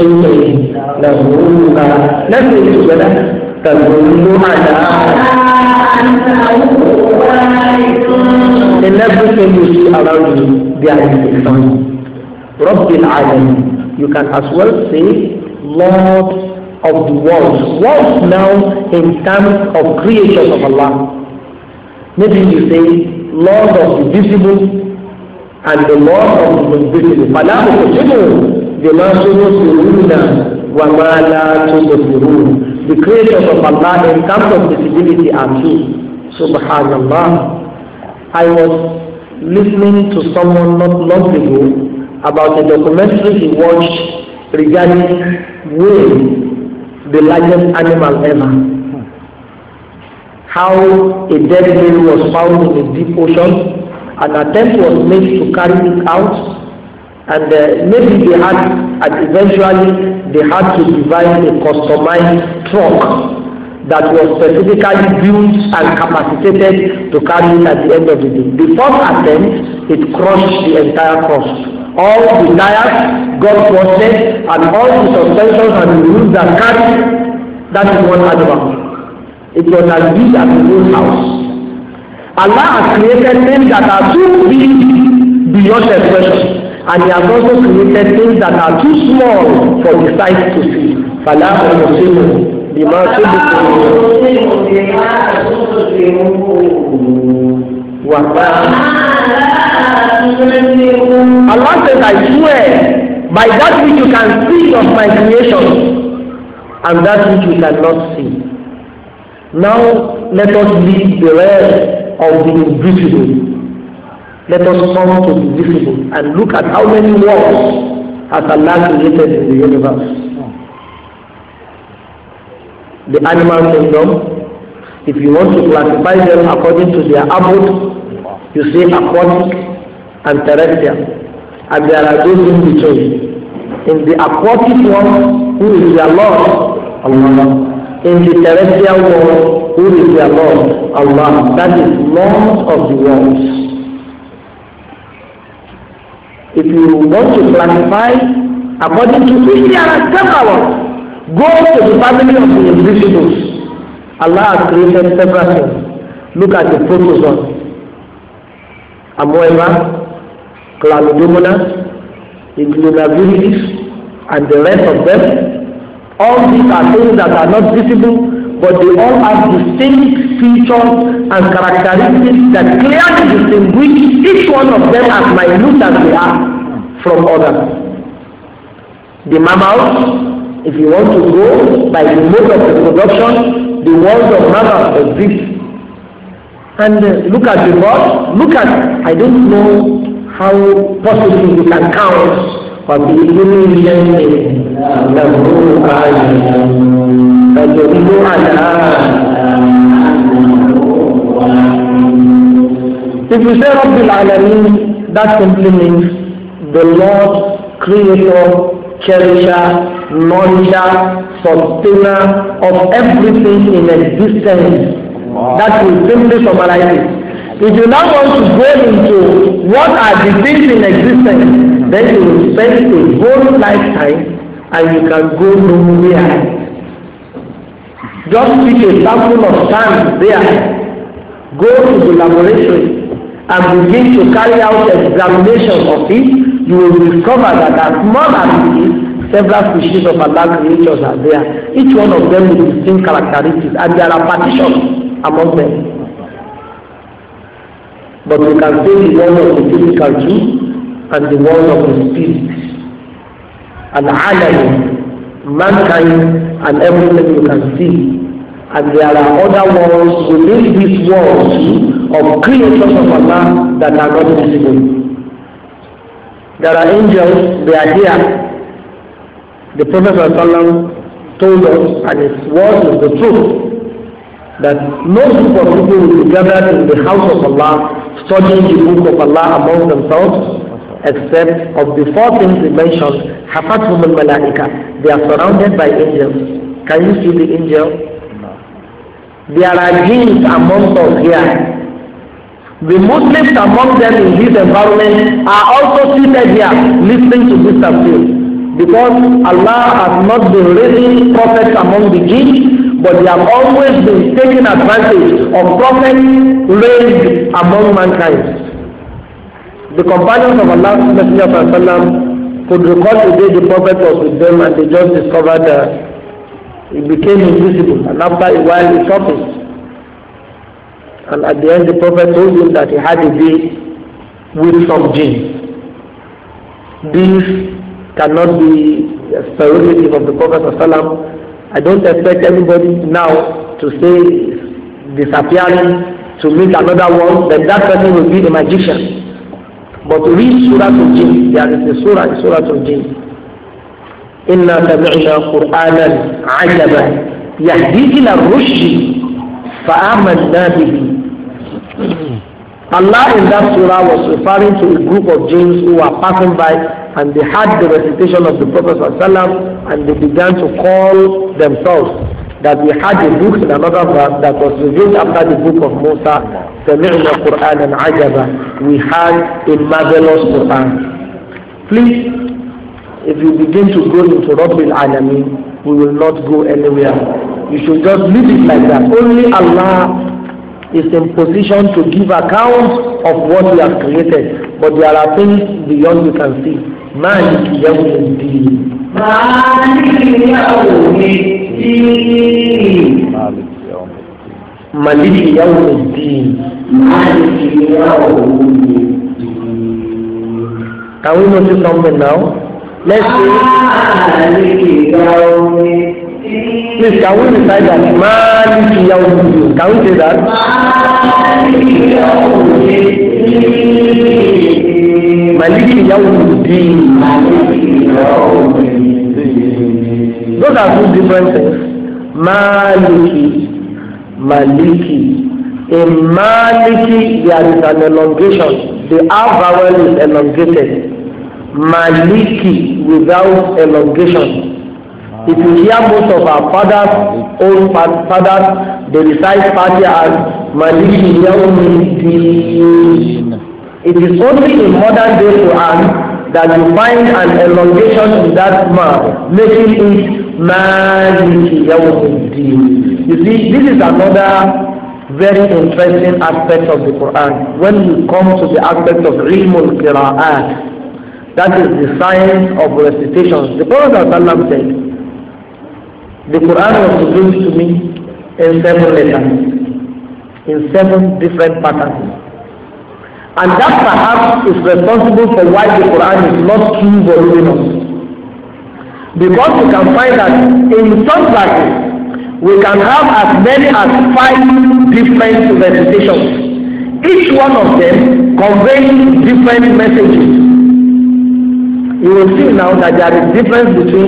let's say it together. The in everything you see around you, there is a sun. Rabbil Alamin. You can as well say Lord of the world. World now in terms of creation of Allah. Maybe you say Lord of the visible and the Lord of the invisible. فَلَا أُقْسِمُ بِمَا تُبْصِرُونَ وَمَا لَا تُبْصِرُونَ. The creators of Allah in terms of visibility are two. Subhanallah. I was listening to someone not long ago about a documentary he watched regarding whale, the largest animal ever. How a dead whale was found in the deep ocean. An attempt was made to carry it out, and maybe they had, and eventually they had to devise a customized truck that was specifically built and capacitated to carry it at the end of the day. The first attempt, it crushed the entire cost. All the tires got busted, and all the suspensions and the wheels that carried, that is one animal. It was as big as the whole house. Allah has created things that are too big beyond expression, and He has also created things that are too small for the sight to see. فَلَا أُقْسِمُ بِمَا تُبْصِرُونَ Allah says, I swear by that which you can see of my creation and that which you cannot see. Now let us leave the rest of the invisible. Let us come to the visible and look at how many worlds has Allah created in the universe. The animal kingdom, if you want to classify them according to their abode, you say aquatic and terrestrial, and there are those in between. In the aquatic one, who is their Lord? Allah. In the terrestrial world, who is their Lord? Allah. That is Lord of the worlds. If you want to classify according to which there are several ones, go to the family of the invisibles. Allah has created several things. Look at the protozoan, Amoeba, Chlamydomonas, Iglonaviridis, and the rest of them. All these are things that are not visible, but they all have distinct features and characteristics that clearly distinguish each one of them as minute as they are from others. The mammals, if you want to go by the mode of reproduction, the world of mammals exists. And look at the bird, look at, I don't know how possibly you can count, but the illumination if you say Rabbil Alameen, that simply means the Lord, Creator, Cherisher, Nourisher, Sustainer of everything in existence. That will simply summarize it. If you now want to go into what are the things in existence, then you will spend a whole lifetime and you can go nowhere. Just pick a sample of sand there, go to the laboratory and begin to carry out examination of it. You will discover that as small as it is, several species of Allah creatures are there. Each one of them with distinct characteristics, and there are partitions among them. But we can say the world of the physical too, and the world of the spirit. Al-Alam, mankind, and everything you can see. And there are other worlds within this world too, of creatures of Allah that are not visible. There are angels, they are here. The Prophet ﷺ told us, and his word is the truth, that no group of people will be gathered in the house of Allah, studying the book of Allah among themselves, except of the four things we mentioned, Hafathum al-Malaika. They are surrounded by angels. Can you see the angel? There are jinns among us here. The Muslims among them in this environment are also seated here listening to this tafsir, because Allah has not been raising prophets among the jinn, but they have always been taking advantage of prophets raised among mankind. The companions of Allah's Messenger could recall a day the prophet was with them and they just discovered he became invisible, and after a while he surfaced. And at the end the prophet told him that he had a day with some jinn. This cannot be a prerogative of the Prophet ﷺ. I don't expect anybody now to say disappearing to meet another one, then that person will be a magician. But read Surah Al-Jinn. There is a surah in Surah Al-Jinn. إِنَّا سَمِعْنَا قُرْآنًا عَجَبًا يَهْدِي إِلَى الرُّشْدِ فَآمَنَّا بِهِ. Allah in that surah was referring to a group of jinns who were passing by and they had the recitation of the Prophet ﷺ, and they began to call themselves that we had a book in another verse that was revealed after the book of Musa. سَمِعْنَا قُرْآنًا عَجَبًا. We had a marvelous Quran. Please, if you begin to go into Rabbil Alameen, we will not go anywhere. You should just leave it like that. Only Allah is in position to give account of what He has created. But there are things beyond you can see. Malik Yawmiddin. Malik Yawmiddin. Can we notice something now? Let's see. Please, can we recite that? Maliki Yawmiddin. Can we say that? Maliki Yawmiddin. Those are two different things. Maliki. In Maliki, there is an elongation. The R vowel is elongated. Maliki without elongation. If you hear most of our old fathers, they recite Fatiha as Maliki Yawmiddin. It is only in modern day Quran that you find an elongation in that ma, making it Maliki Yawmiddin. You see, this is another very interesting aspect of the Quran. When you come to the aspect of Ilmul Qira'at, that is the science of recitation. The Prophet ﷺ said, the Quran was revealed to me in 7 letters, in 7 different patterns. And that perhaps is responsible for why the Quran is not too voluminous. Because you can find that in some verses, we can have as many as 5 different recitations. Each one of them conveys different messages. You will see now that there is difference between